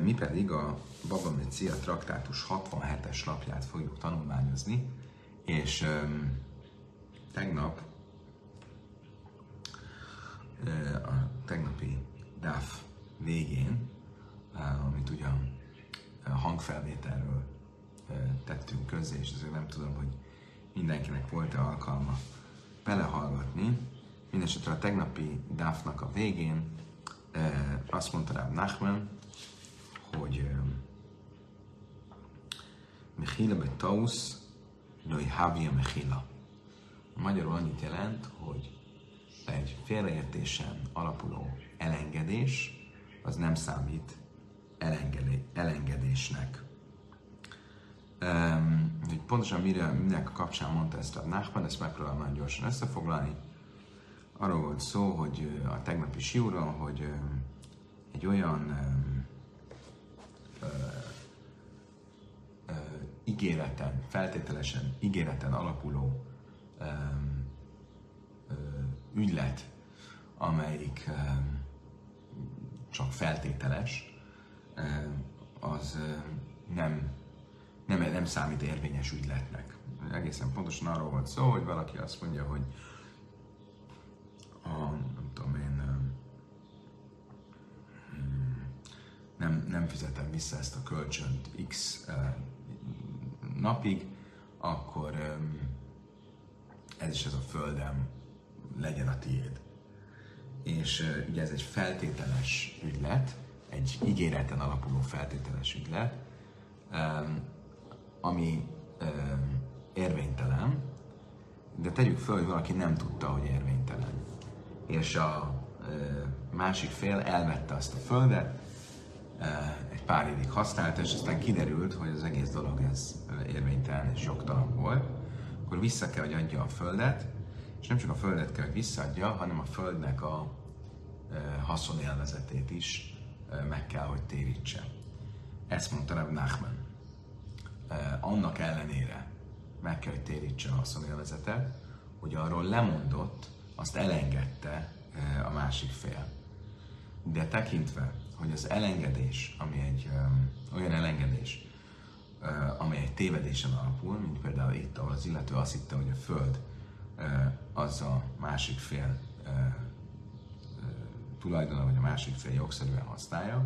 Mi pedig a Baba Mecia traktátus 67-es lapját fogjuk tanulmányozni, és tegnap a tegnapi DAF végén, amit ugyan hangfelvételről tettünk közzé, és ezért nem tudom, hogy mindenkinek volt-e alkalma belehallgatni. Mindenesetre a tegnapi DAF-nak a végén azt mondta Rab Nachman, hogy Mechila betaus loi havia mechila. Magyarul annyit jelent, hogy egy félreértésen alapuló elengedés az nem számít elengedésnek. Hogy pontosan minek a kapcsán mondta ezt Rab Nachman, ezt megpróbálom nagyon gyorsan összefoglalni. Arról volt szó, hogy a tegnapi siúron, hogy egy olyan feltételesen ígéreten alapuló ügylet, amelyik csak feltételes, az nem számít érvényes ügyletnek. Egészen pontosan arról volt szó, hogy valaki azt mondja, hogy nem fizetem vissza ezt a kölcsönt X napig, akkor ez a földem legyen a tiéd. És ugye ez egy feltételes ügylet, egy ígéreten alapuló feltételes ügylet, ami érvénytelen, de tegyük föl, hogy valaki nem tudta, hogy érvénytelen. És a másik fél elvette azt a földet, egy pár évig használta, és aztán kiderült, hogy az egész dolog ez érvénytelen és jogtalan volt, akkor vissza kell, hogy adja a földet, és nem csak a földet kell, hogy visszaadja, hanem a földnek a haszonélvezetét is meg kell, hogy térítse. Ezt mondta Rab Nachman. Annak ellenére meg kell, hogy térítse a haszonélvezetet, hogy arról lemondott, azt elengedte a másik fél. De tekintve, hogy az elengedés, ami egy olyan elengedés, amely egy tévedésen alapul, mint például itt, ahol az illető azt hitte, hogy a föld az a másik fél tulajdona, vagy a másik fél jogszerűen használja,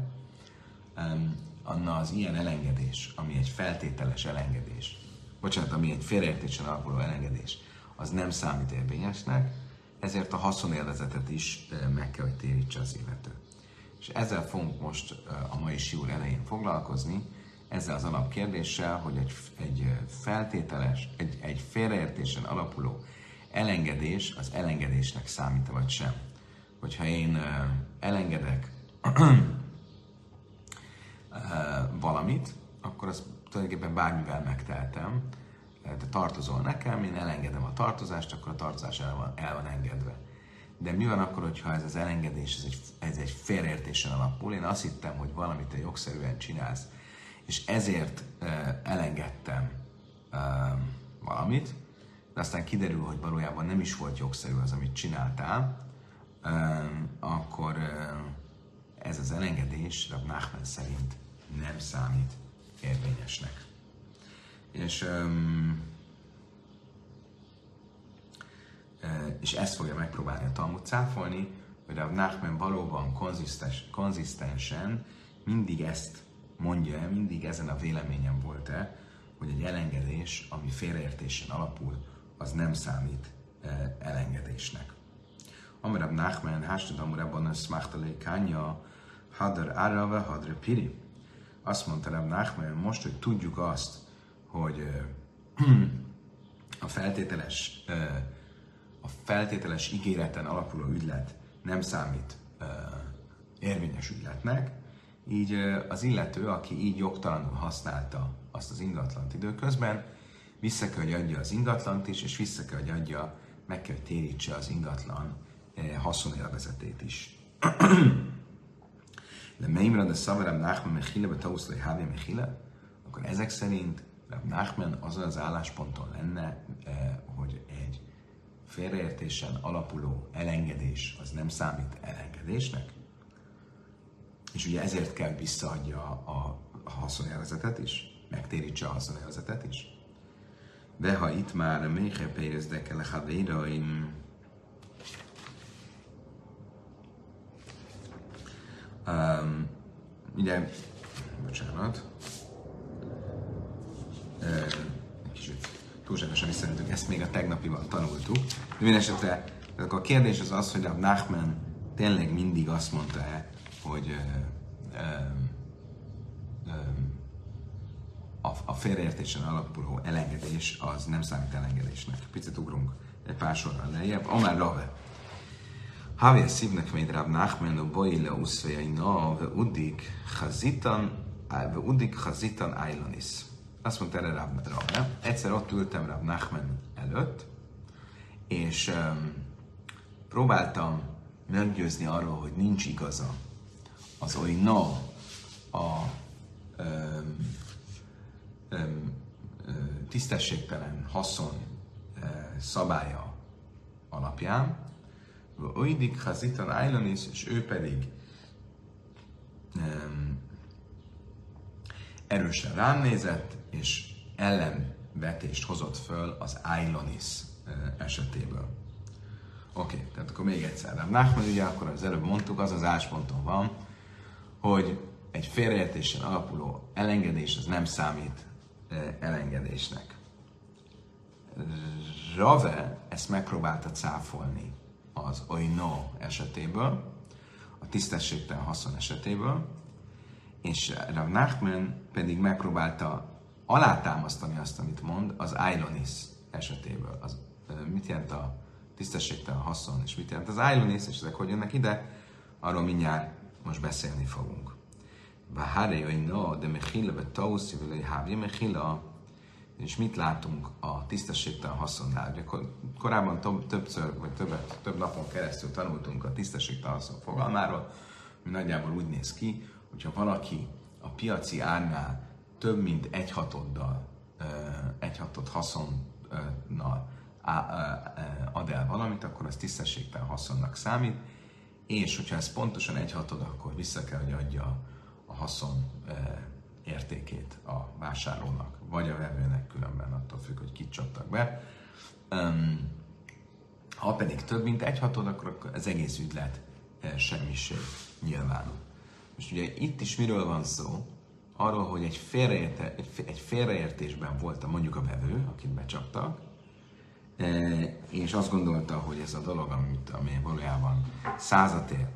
az ilyen elengedés, ami egy feltételes elengedés, ami egy félreértésen alapuló elengedés, az nem számít érvényesnek, ezért a haszonélvezetet is meg kell, hogy térítse az illető. És ezzel fogunk most a mai siúr elején foglalkozni, ezzel az alapkérdéssel, hogy egy feltételes, egy félreértésen alapuló elengedés az elengedésnek számít vagy sem. Hogyha én elengedek valamit, akkor azt tulajdonképpen bármivel megtehetem, de tartozol nekem, én elengedem a tartozást, akkor a tartozás el van engedve. De mi van akkor, hogyha ez az elengedés, ez egy félreértésen alapul? Én azt hittem, hogy valamit te jogszerűen csinálsz, és ezért elengedtem valamit, de aztán kiderül, hogy valójában nem is volt jogszerű az, amit csináltál, akkor ez az elengedés Rab Nachman szerint nem számít érvényesnek. És ezt fogja megpróbálni a Talmud cáfolni, hogy Rab Nachman valóban konzisztensen mindig ezt mondja, mindig ezen a véleményen volt-e, hogy egy elengedés, ami félreértésen alapul, az nem számít elengedésnek. Amir Rab Nachman, hástud Amir Rabban szmachtalé kánya, hadar arave, hadre piri. Azt mondta Rab Nachman, most, hogy tudjuk azt, hogy a feltételes ígéreten alapuló ügylet nem számít érvényes ügyletnek, így az illető, aki így jogtalanul használta azt az ingatlant időközben, vissza kell, hogy adja az ingatlant is, és vissza kell, hogy adja, meg kell, hogy térítse az ingatlan haszonélvezetét is. De meimra de szavarab Nachman mechile betauszlai hávi mechile, akkor ezek szerint Rab Nachman azon az állásponton lenne, hogy egy félreértésen alapuló elengedés az nem számít elengedésnek. és ugye ezért kell visszaadja a haszonélvezetet is, megtérítse a haszonélvezetet is. De ha itt már Méhe Pérezdeke lehavéraim, ugye, bocsánat, egy kicsit túlságosan visszamentünk, ezt még a tegnapiban tanultuk. De mindenesetre a kérdés az, hogy a Nachman tényleg mindig azt mondta-e, hogy a félreértésen alapuló elengedés az nem számít elengedésnek. Picit ugrunk egy pár sorral lejjebb. Amár Rave. Havia szívnek megy Rav Nachman, boile uszvejaina, ve udik chazitan ailonis. Azt mondta erre Rave. Egyszer ott ültem Rav Nachman előtt, és próbáltam meggyőzni arról, hogy nincs igaza az oina a tisztességtelen haszon szabálya alapján, Oidik Hazitan Ailonis, és ő pedig erősen rám nézett, és ellenvetést hozott föl az Ailonis esetéből. Oké, tehát akkor még egyszer. Nachman ugye akkor az előbb mondtuk, az állásponton van, hogy egy félreértésen alapuló elengedés az nem számít elengedésnek. Rave ezt megpróbálta cáfolni az oino esetéből, a tisztességtelen haszon esetéből, és Rav Nachman pedig megpróbálta alátámasztani azt, amit mond, az ailonis esetéből. Mit jelent a tisztességtelen haszon, és mit jelent az ailonis, és ezek hogy jönnek ide, arról mindjárt most beszélni fogunk. Vahare oino de mechila ve tauszi vele hávi mechila. És mit látunk a tisztességtelen haszonnál? Ugye korábban többször, vagy több napon keresztül tanultunk a tisztességtelen haszon fogalmáról, ami nagyjából úgy néz ki, hogyha valaki a piaci árnál több mint egy hatod haszonnal ad el valamit, akkor az tisztességtelen haszonnak számít, és hogyha ez pontosan egy hatod, akkor vissza kell, hogy adja a haszon értékét a vásárlónak, vagy a vevőnek, különben attól függ, hogy kit csaptak be. Ha pedig több mint egy hatod, akkor az egész ügylet semmiség nyilvánul. Most ugye itt is miről van szó? Arról, hogy egy félreértésben volt mondjuk a vevő, akit becsaptak, és azt gondolta, hogy ez a dolog, ami valójában százat ér,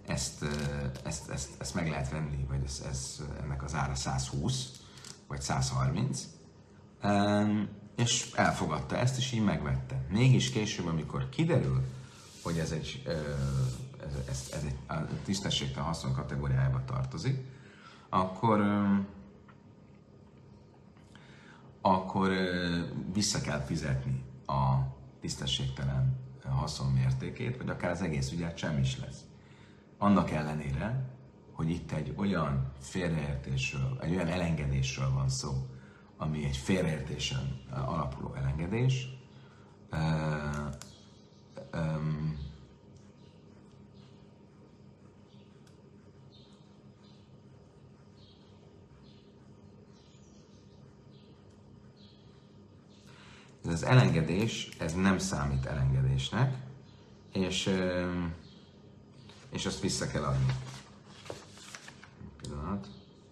ezt meg lehet venni, vagy ennek az ára 120, vagy 130, és elfogadta ezt, és így megvette. Mégis később, amikor kiderül, hogy ez egy a tisztességtelen haszon kategóriájába tartozik, akkor vissza kell fizetni a tisztességtelen haszon mértékét, vagy akár az egész ügyet sem is lesz. Annak ellenére, hogy itt egy olyan félreértésről, egy olyan elengedésről van szó, ami egy félreértésen alapuló elengedés, ez az elengedés, ez nem számít elengedésnek, és azt vissza kell adni. Pillanat.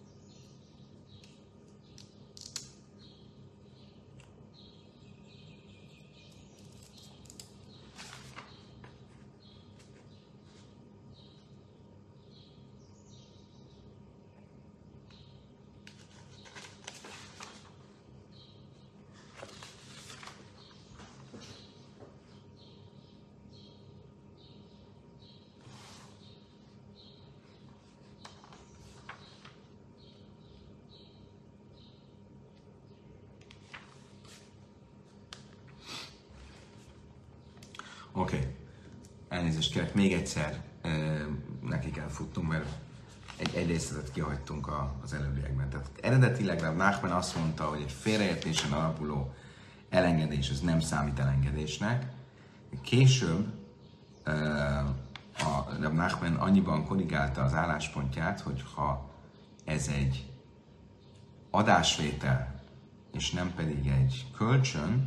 Oké. Elnézést kérek, még egyszer neki kell futnunk, mert egy részletet kihagytunk az előbbiekben. Tehát eredetileg Nachman azt mondta, hogy egy félreértésen alapuló elengedés az nem számít elengedésnek. Később a Rab Nachman annyiban korrigálta az álláspontját, hogy ha ez egy adásvétel, és nem pedig egy kölcsön,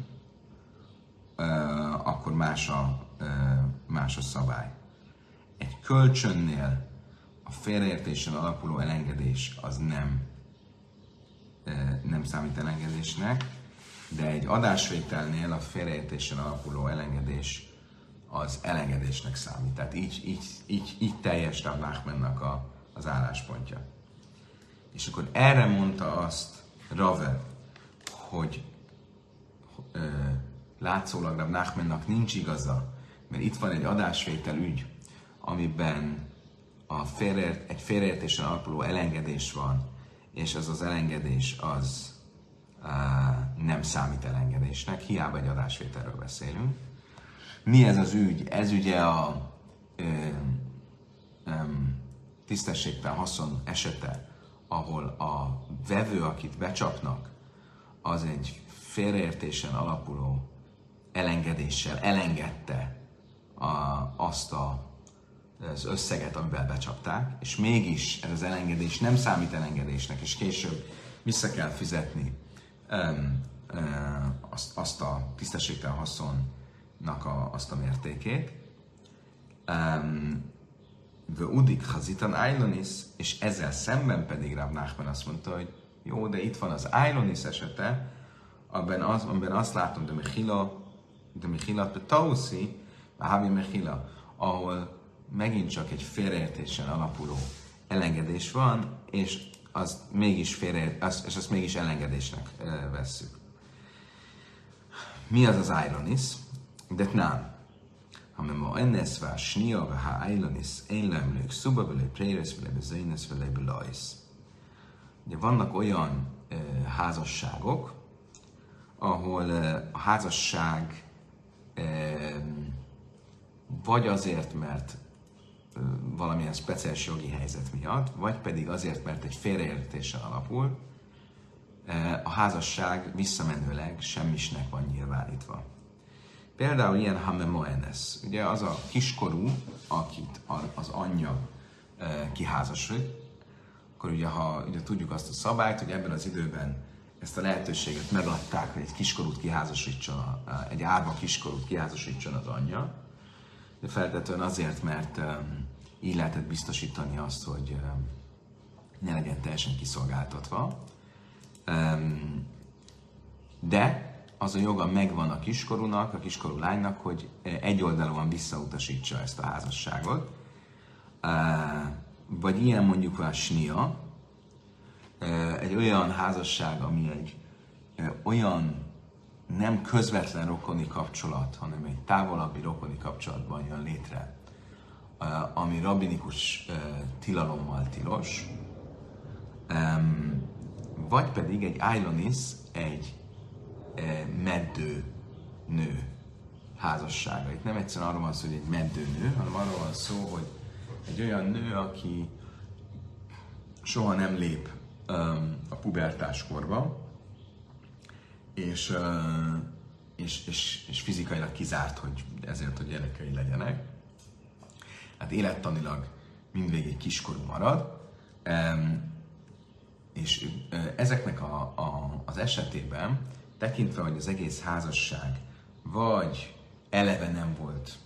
akkor más a szabály. Egy kölcsönnél a félreértésen alapuló elengedés az nem számít elengedésnek, de egy adásvételnél a félreértésen alapuló elengedés az elengedésnek számít. Tehát így teljes Rab Nachmannak az álláspontja. És akkor erre mondta azt Rave, hogy látszólag Rab Nachmannak nincs igaza, mert itt van egy adásvétel ügy, amiben egy félreértésen alapuló elengedés van, és az elengedés az nem számít elengedésnek, hiába egy adásvételről beszélünk. Mi ez az ügy? Ez ugye a tisztességtelen haszon esete, ahol a vevő, akit becsapnak, az egy félreértésen alapuló elengedéssel elengedte az összeget, amivel becsapták, és mégis ez az elengedés nem számít elengedésnek, és később vissza kell fizetni azt a tisztességtelen haszonnak azt a mértékét. Udik hazitan Ailonis, és ezzel szemben pedig Rab Nachman azt mondta, hogy jó, de itt van az Ailonis esete, amiben azt látom, de Mechila Tauszi, Havi Mechila, ahol megint csak egy félreértésen alapuló elengedés van, és az mégis és azt mégis elengedésnek vesszük. Mi az az Ailonis? De nem. Hamema ennes vár snia, ha Ailonis én lemlők szuba vele préres vele bezénes vele belajsz. Ugye vannak olyan házasságok, ahol a házasság vagy azért, mert valamilyen speciális jogi helyzet miatt, vagy pedig azért, mert egy félreértésen alapul, a házasság visszamenőleg semmisnek van nyilvánítva. Például ilyen hamemoenes, ugye az a kiskorú, akit az anyja kiházasít, akkor ugye tudjuk azt a szabályt, hogy ebben az időben ezt a lehetőséget megadták, hogy egy kiskorút kiházasítson, egy árva kiskorút kiházasítson az anyja, de feltétlenül azért, mert így lehetett biztosítani azt, hogy ne legyen teljesen kiszolgáltatva. De az a joga megvan a kiskorúnak, a kiskorú lánynak, hogy egyoldalúan visszautasítsa ezt a házasságot. Vagy ilyen mondjuk a snia, egy olyan házasság, ami egy olyan nem közvetlen rokoni kapcsolat, hanem egy távolabbi rokoni kapcsolatban jön létre, ami rabbinikus tilalommal tilos, vagy pedig egy ailonis, egy meddő nő házassága. Itt nem egyszerűen arról van szó, hogy egy meddő nő, hanem arról van szó, hogy egy olyan nő, aki soha nem lép a pubertáskorba, és fizikailag kizárt, hogy ezért, hogy gyerekei legyenek. Hát élettanilag mindvégig kiskorú marad, és ezeknek az esetében, tekintve, hogy az egész házasság vagy eleve nem volt,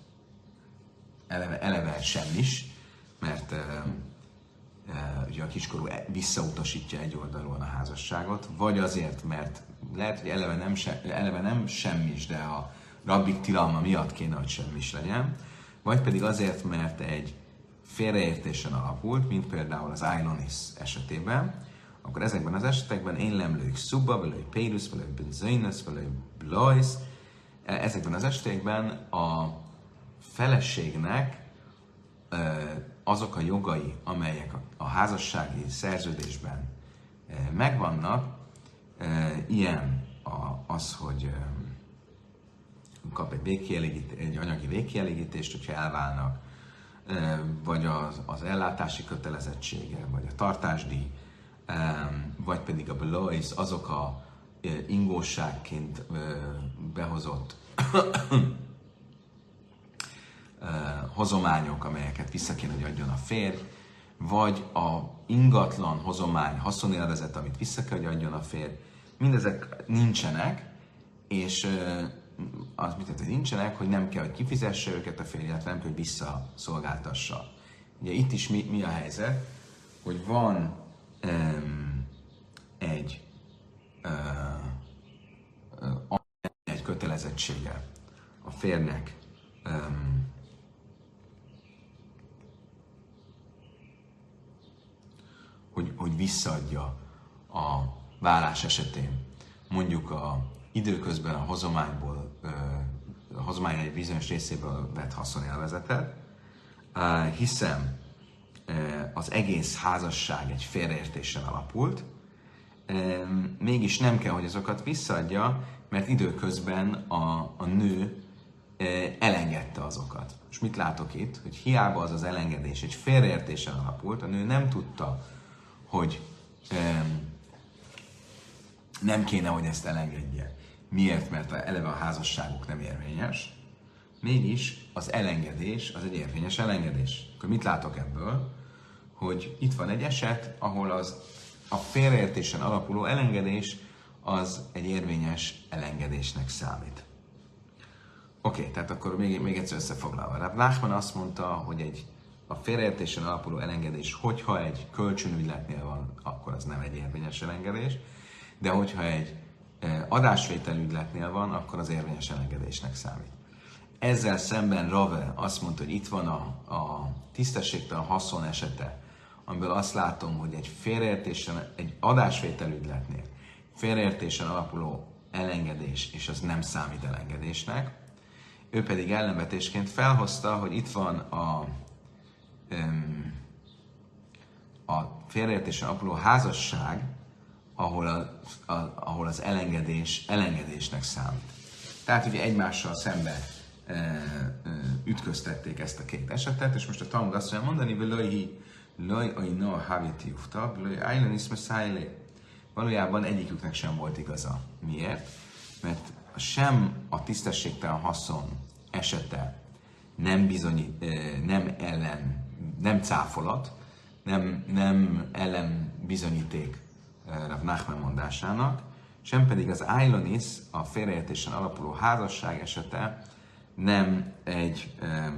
eleve semmis, mert ugye a kiskorú visszautasítja egyoldalúan a házasságot, vagy azért, mert lehet, hogy eleve nem semmis, de a rabbik tilalma miatt kéne, hogy semmis legyen, vagy pedig azért, mert egy félreértésen alapult, mint például az ailonis esetében, akkor ezekben az esetekben én lemlők szubba, velők pérus, velők benzénes, velők blajsz. Ezekben az esetekben a feleségnek azok a jogai, amelyek a házassági szerződésben megvannak, ilyen az, hogy kap egy anyagi végkielégítést, hogyha elválnak, vagy az ellátási kötelezettsége, vagy a tartásdíj, vagy pedig a belois, azok a ingóságként behozott hozományok, amelyeket vissza kéne, hogy adjon a férj, vagy a ingatlan hozomány, haszonélvezet, amit vissza kell, hogy adjon a férj, mindezek nincsenek, és az mit jelent, hogy nincsenek, hogy nem kell, hogy kifizesse őket a férj, illetve nem kell, hogy visszaszolgáltassa. Ugye itt is mi a helyzet, hogy van egy kötelezettsége a férnek hogy visszaadja a vállás esetén mondjuk időközben a hozomány egy bizonyos részéből vett haszonélvezetet, hiszen az egész házasság egy félreértésen alapult, mégis nem kell, hogy azokat visszaadja, mert időközben a nő elengedte azokat. És mit látok itt? Hogy hiába az elengedés egy félreértésen alapult, a nő nem tudta, hogy nem kéne, hogy ezt elengedje. Miért? Mert eleve a házasságuk nem érvényes. Mégis az elengedés az egy érvényes elengedés. Akkor mit látok ebből? Hogy itt van egy eset, ahol a félreértésen alapuló elengedés az egy érvényes elengedésnek számít. Oké, tehát akkor még egyszer összefoglalva. Rav Nachman azt mondta, hogy a félreértésen alapuló elengedés, hogyha egy kölcsönügyletnél van, akkor az nem egy érvényes elengedés, de hogyha egy adásvételügyletnél van, akkor az érvényes elengedésnek számít. Ezzel szemben Rave azt mondta, hogy itt van a tisztességtelen haszon esete, amiből azt látom, hogy egy adásvételügyletnél félreértésen alapuló elengedés, és az nem számít elengedésnek. Ő pedig ellenvetésként felhozta, hogy itt van a félreértésen alapuló házasság, ahol az elengedés elengedésnek számít. Tehát ugye egymással szembe ütköztették ezt a két esetet, és most a Talmud azt mondja mondani, valójában egyiküknek sem volt igaza. Miért? Mert sem a tisztességtelen haszon esete nem cáfolat, nem ellen bizonyíték Rav Nachman mondásának, sem pedig az Ailonis, a félreértésen alapuló házasság esete nem egy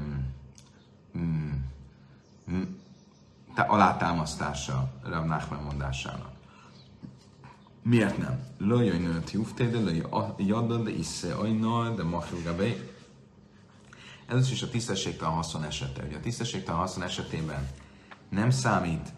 alátámasztása Rav Nachman mondásának. Miért nem? Lőjjön nőtt jufté, de lőjjön de isze ajnal, de mafrugabé. Először is a tisztességtelen haszon esete. Ugye a tisztességtelen haszon esetében nem számít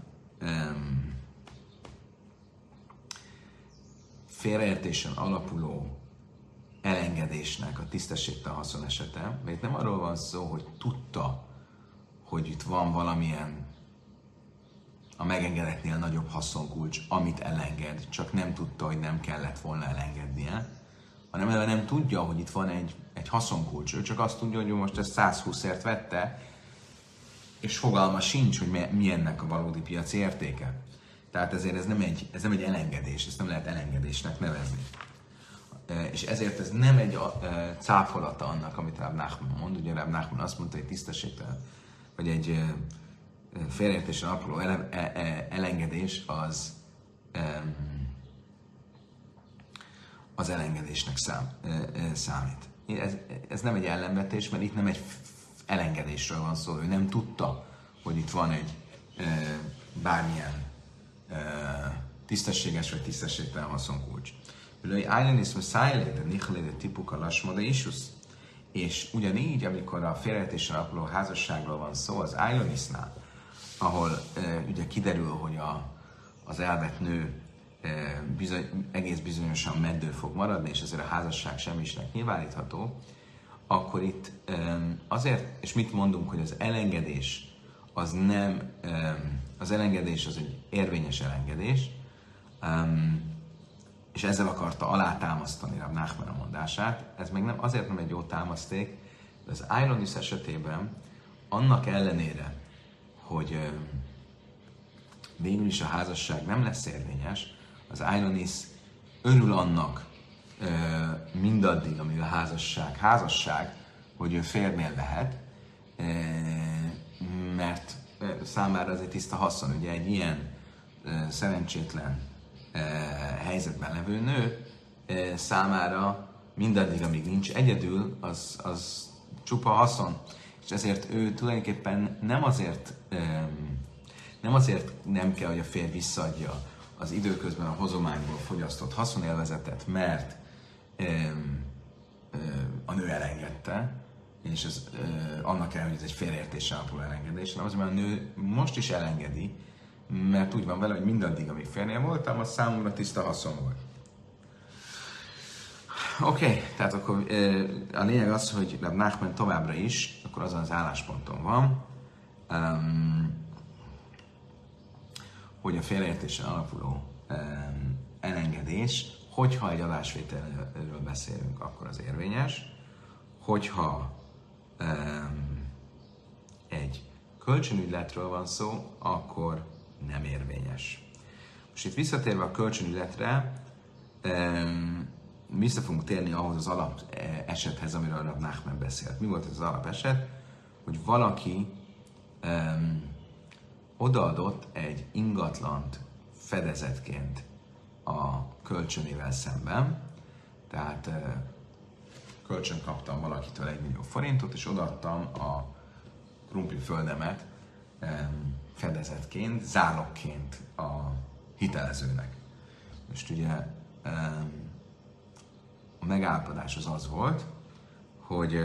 félreértésen alapuló elengedésnek a tisztességtelen haszon esete, mert itt nem arról van szó, hogy tudta, hogy itt van valamilyen a megengedetnél nagyobb haszonkulcs, amit elenged, csak nem tudta, hogy nem kellett volna elengednie, hanem nem tudja, hogy itt van egy haszonkulcs. Ő csak azt tudja, hogy ő most ezt 120-ért vette, és fogalma sincs, hogy mi ennek a valódi piaci értéke. Tehát ezért ez nem egy elengedés, ezt nem lehet elengedésnek nevezni. És ezért ez nem egy cáfolata annak, amit Rav Nachman mond. Ugye Rav Nachman azt mondta, hogy tisztességtelen, vagy egy félreértésen alapuló elengedés az elengedésnek számít. Ez nem egy ellenvetés, mert itt nem egy elengedésről van szó. Ő nem tudta, hogy itt van egy bármilyen tisztességes vagy tisztességtelen haszonkulcs. És ugyanígy, amikor a félreértésen alapuló házasságról van szó, az Ailonisnál, ahol ugye kiderül, hogy az elvett nő egész bizonyosan meddő fog maradni, és ezért a házasság semmisnek nyilvánítható, akkor itt azért, és mit mondunk, hogy az elengedés az nem, az elengedés az egy érvényes elengedés, és ezzel akarta alátámasztani Rav Nachman a mondását. Ez meg nem, azért nem egy jó támaszték, de az Ailonis esetében annak ellenére, hogy végül is a házasság nem lesz érvényes, az Ailonis örül annak mindaddig, amíg a házasság, hogy ő férnél lehet, mert számára ez egy tiszta haszon. Ugye egy ilyen szerencsétlen helyzetben levő nő számára mindaddig, amíg nincs egyedül, az csupa haszon. És ezért ő tulajdonképpen nem azért nem kell, hogy a férj visszaadja az időközben a hozományból fogyasztott haszonélvezetet, mert a nő elengedte, és ez annak kell, hogy ez egy félreértéssel alapuló elengedés, hanem azért, mert a nő most is elengedi, mert úgy van vele, hogy mindaddig, amíg férnél voltam, az számomra tiszta haszon volt. Oké, tehát akkor a lényeg az, hogy Rab Nachman továbbra is, akkor azon az állásponton van, hogy a félreértésen alapuló elengedés, hogyha egy adásvételről beszélünk, akkor az érvényes, hogyha egy kölcsönügyletről van szó, akkor nem érvényes. Most itt visszatérve a kölcsönügyletre, vissza fogunk térni ahhoz az alap esethez, amiről Rab Nachman beszélt. Mi volt ez az alap eset? Hogy valaki odaadott egy ingatlant fedezetként a kölcsönével szemben, tehát kölcsön kaptam valakitől 1 millió forintot, és odaadtam a krumpliföldemet fedezetként, zálogként a hitelezőnek. Most ugye a megállapodás az volt, hogy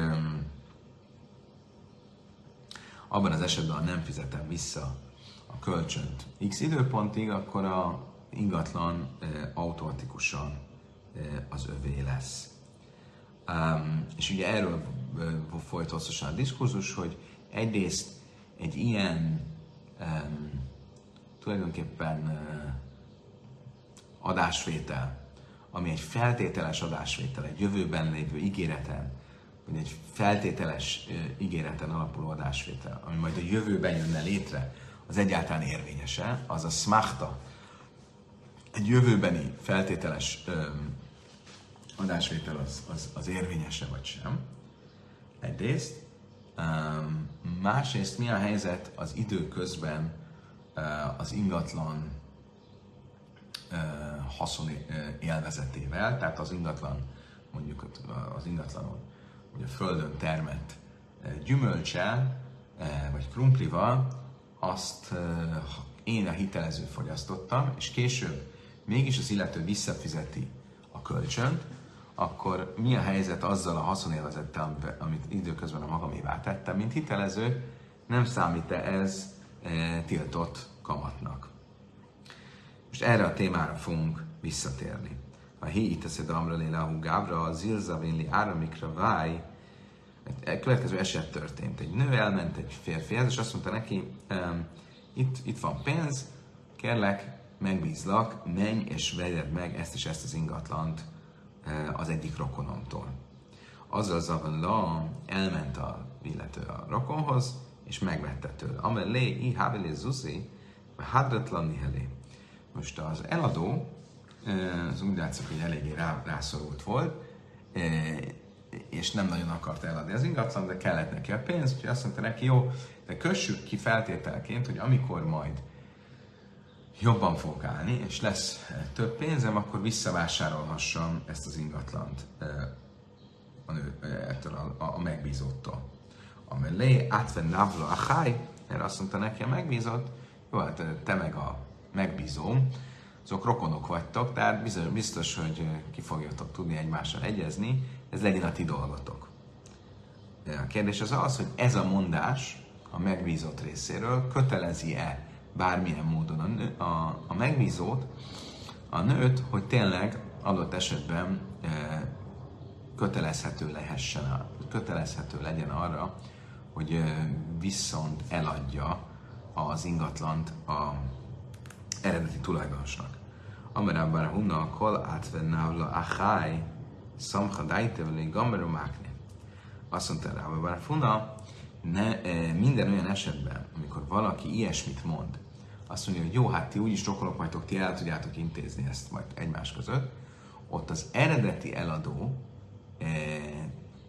abban az esetben, ha nem fizetem vissza a kölcsönt x időpontig, akkor a ingatlan automatikusan az övé lesz. És ugye erről folyt hosszasan a diskurzus, hogy egyrészt egy ilyen tulajdonképpen adásvétel, ami egy feltételes adásvétel, egy jövőben lévő ígéreten, vagy egy feltételes ígéreten alapuló adásvétel, ami majd a jövőben jönne létre, az egyáltalán érvényese, az a smachta, egy jövőbeni feltételes adásvétel az érvényese vagy sem. Egyrészt. Másrészt mi a helyzet az idő az ingatlan haszon élvezetével, tehát az ingatlan, mondjuk az ingatlanon, vagy a földön termett gyümölcsel, vagy krumplival, azt én a hitelező fogyasztottam, és később mégis az illető visszafizeti a kölcsönt, akkor mi a helyzet azzal a haszonélvezettel, amit időközben a magamévá tettem, mint hitelező, nem számít-e ez tiltott kamatnak? Most erre a témára fogunk visszatérni. A hi iteszed amra lélahu gábra, a zilzavénli áramikra váj. Egy következő eset történt. Egy nő elment egy férfihez, és azt mondta neki, itt van pénz, kérlek, megbízlak, menj és vegyed meg ezt és ezt az ingatlant az egyik rokonomtól. Azzal zavalla elment a illető a rokonhoz, és megvette tőle. Amelé, i hávelé zuzi, hadratlan nihelé. Most az eladó, az úgy látszik, hogy eléggé rászorult volt, és nem nagyon akart eladni az ingatlan, de kellett neki a pénz, úgyhogy azt mondta neki, jó, de kössük ki feltételként, hogy amikor majd jobban fogok állni, és lesz több pénzem, akkor visszavásárolhassam ezt az ingatlant ettől a megbízottól. Amelé átven navla achai, erre azt mondta neki a megbízott, jó, hát te meg a megbízóm, azok rokonok vagytok, tehát biztos, hogy ki fogjatok tudni egymással egyezni, ez legyen a ti dolgotok. A kérdés az, hogy ez a mondás a megbízott részéről kötelezi-e bármilyen módon a megbízót, a nőt, hogy tényleg adott esetben kötelezhető legyen arra, hogy viszont eladja az ingatlant a eredeti tulajdonosnak. Amerában a hunna kol átvennávla achai szamcha dájteveli gamberomákni. Azt mondta rá, hogy a hunna minden olyan esetben, amikor valaki ilyesmit mond, azt mondja, hogy jó, hát ti úgyis rokonok vagytok, ti el tudjátok intézni ezt majd egymás között, ott az eredeti eladó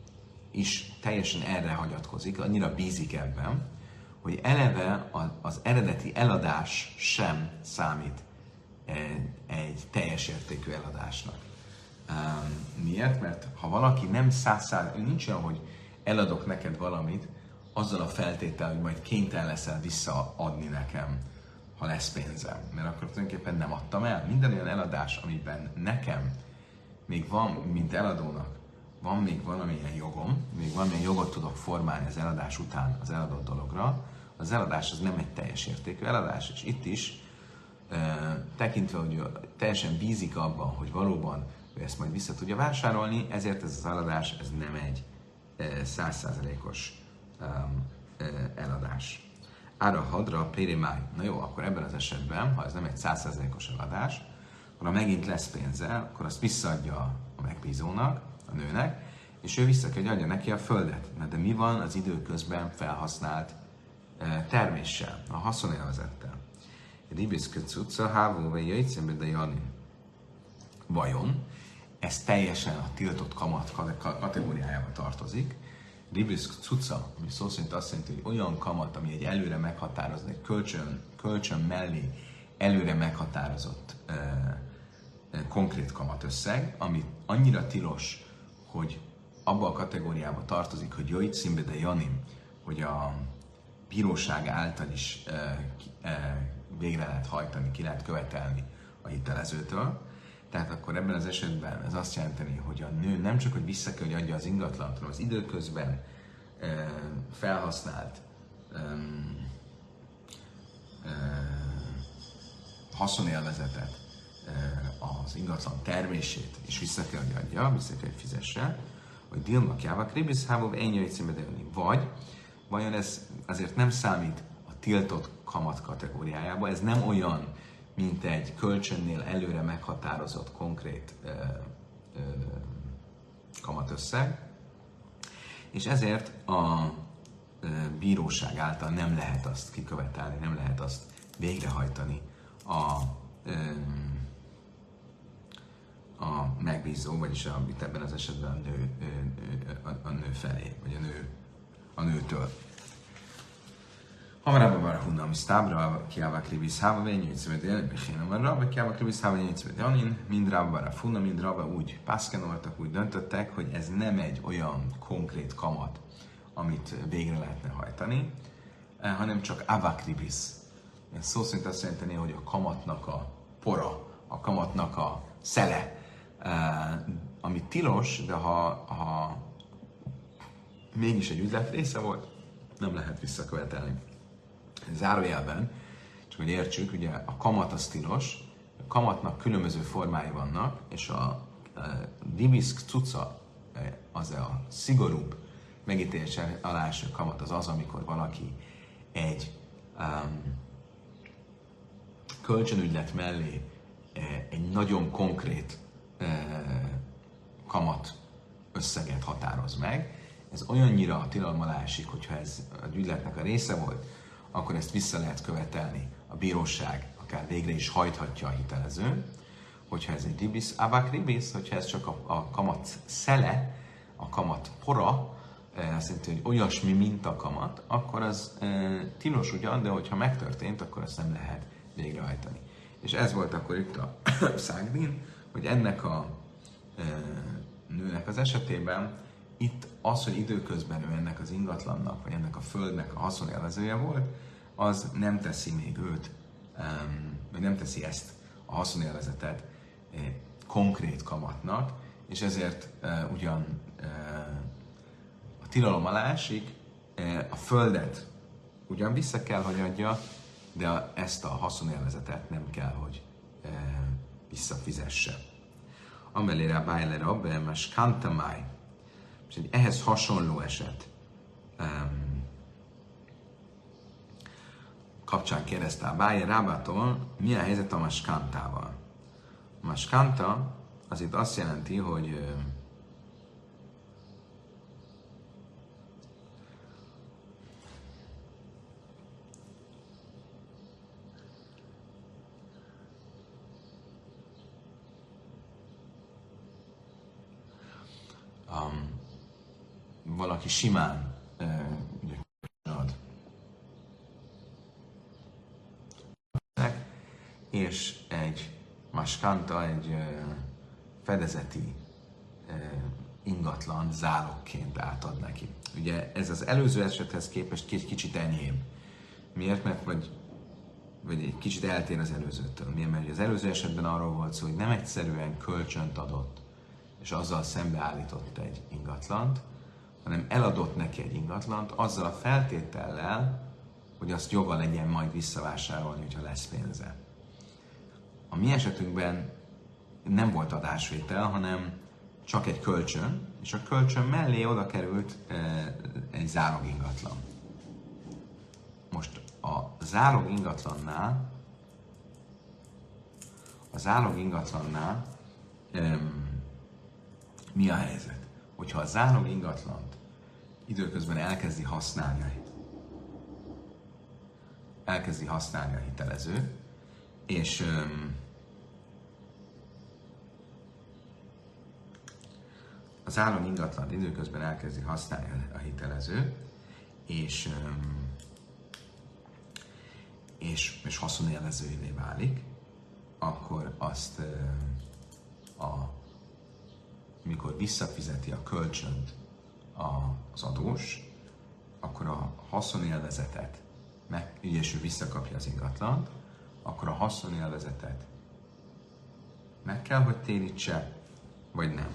is teljesen erre hagyatkozik, annyira bízik ebben, hogy eleve az eredeti eladás sem számít egy teljes értékű eladásnak. Miért? Mert ha valaki nem nincs olyan, hogy eladok neked valamit, azzal a feltétel, hogy majd kénytelen leszel visszaadni nekem, ha lesz pénzem. Mert akkor tulajdonképpen nem adtam el. Minden olyan eladás, amiben nekem még van, mint eladónak, van még valamilyen jogom, még valamilyen jogot tudok formálni az eladás után az eladott dologra, az eladás az nem egy teljes értékű eladás, és itt is tekintve, hogy teljesen bízik abban, hogy valóban ő ezt majd vissza tudja vásárolni, ezért ez az eladás ez nem egy 100%-os eladás. Ára hadra, périmáj. Na jó, akkor ebben az esetben, ha ez nem egy 100%-os eladás, akkor ha megint lesz pénze, akkor azt visszaadja a megbízónak, a nőnek, és ő vissza kell, hogy adja neki a földet. Na de mi van az időközben felhasznált terméssel, a haszonélvezettel? Ribiszköt cucca, hávó vagy jöjtszembe, de Janin. Vajon ez teljesen a tiltott kamat kategóriájába tartozik? Ribiszk cucca, ami szó szerint azt jelenti, hogy olyan kamat, ami egy előre meghatározott, egy kölcsön mellé előre meghatározott konkrét kamatösszeg, ami annyira tilos, hogy abba a kategóriába tartozik, hogy jöjtszimbe de Janin, hogy a bíróság által is végre lehet hajtani, ki lehet követelni a hitelezőtől. Tehát akkor ebben az esetben ez azt jelenteni, hogy a nő nem csak, hogy vissza kell, hogy adja az ingatlant, hanem az időközben felhasznált haszonélvezetet, az ingatlan termését is vissza kell, hogy adja, vissza kell, hogy fizesse, hogy Dilmak Jávak Ribisz Hábov ennyi vagy vajon ez azért nem számít a tiltott kamat kategóriájába, ez nem olyan, mint egy kölcsönnél előre meghatározott konkrét kamatösszeg, és ezért a bíróság által nem lehet azt kikövetelni, nem lehet azt végrehajtani a megbízó, vagyis amit ebben az esetben a nő felé, vagy a nőtől. Hamarabba var hunna, ami sztábra, kiávák rivisz háva, vagy nyújtszövet élni, bechénem van rabba, kiávák rivisz háva, nyújtszövet élni, mind rabba var hunna, mind rabba úgy pászkenoltak, úgy döntöttek, hogy ez nem egy olyan konkrét kamat, amit végre lehetne hajtani, hanem csak avakribis. Ez szó szerint azt jelenteni, hogy a kamatnak a pora, a kamatnak a szele, ami tilos, de ha mégis egy üzlet része volt, nem lehet visszakövetelni. Zárójelben, csak hogy értsük, ugye a kamat az tilos, a kamatnak különböző formái vannak, és a diviszk cucca, az a szigorúbb megítélés alá eső kamat az, amikor valaki egy kölcsönügylet mellé egy nagyon konkrét kamat összeget határoz meg. Ez olyannyira a tilalom alá esik, hogyha ez a ügyletnek a része volt, akkor ezt vissza lehet követelni a bíróság, akár végre is hajthatja a hitelező. Hogyha ez egy ribis, avak ribis, hogyha ez csak a kamat szele, a kamat pora, azt jelenti, hogy olyasmi, mint a kamat, akkor az tilos ugyan, de hogyha megtörtént, akkor azt nem lehet végrehajtani. És ez volt akkor itt a Szágdin, hogy ennek a nőnek az esetében itt az, hogy időközben ő ennek az ingatlannak, vagy ennek a földnek a haszonélvezője volt, az nem teszi még őt, vagy nem teszi ezt a haszonélvezetet konkrét kamatnak, és ezért ugyan a tilalom alá esik, a földet ugyan vissza kell, hogy adja, de ezt a haszonélvezetet nem kell, hogy visszafizesse. Amelére a bájlere abbe, más kantamáj, és egy ehhez hasonló eset kapcsán kérdezte a Báje Rábától, mi a helyzet a maskantával. A maskanta az itt azt jelenti, hogy valaki simán ugye, ad, és egy maskanta, egy fedezeti ingatlan zálogként átad neki. Ugye ez az előző esethez képest kicsit enyhébb. Miért? Mert vagy egy kicsit eltér az előzőtől. Miért? Mert az előző esetben arról volt szó, hogy nem egyszerűen kölcsönt adott, és azzal szembeállított egy ingatlant, hanem eladott neki egy ingatlant azzal a feltétellel, hogy azt joga legyen majd visszavásárolni, hogyha lesz pénze. A mi esetünkben nem volt adásvétel, hanem csak egy kölcsön, és a kölcsön mellé oda került egy zálog ingatlan. Most a zálog ingatlannál mi a helyzet? Hogyha a zálog ingatlant időközben elkezdi használni a hitelező, és az zálog ingatlant időközben elkezdi használni a hitelező, és haszonélvezőjévé válik, akkor azt mikor visszafizeti a kölcsönt az adós, akkor a haszonélvezetet, és ő visszakapja az ingatlant, akkor a haszonélvezetet meg kell, hogy térítse, vagy nem.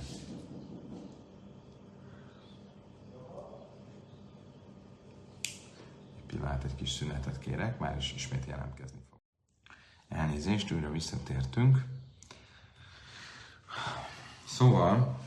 Pillanat, egy kis szünetet kérek, már is ismét jelentkezni fog. Elnézést, újra visszatértünk. Szóval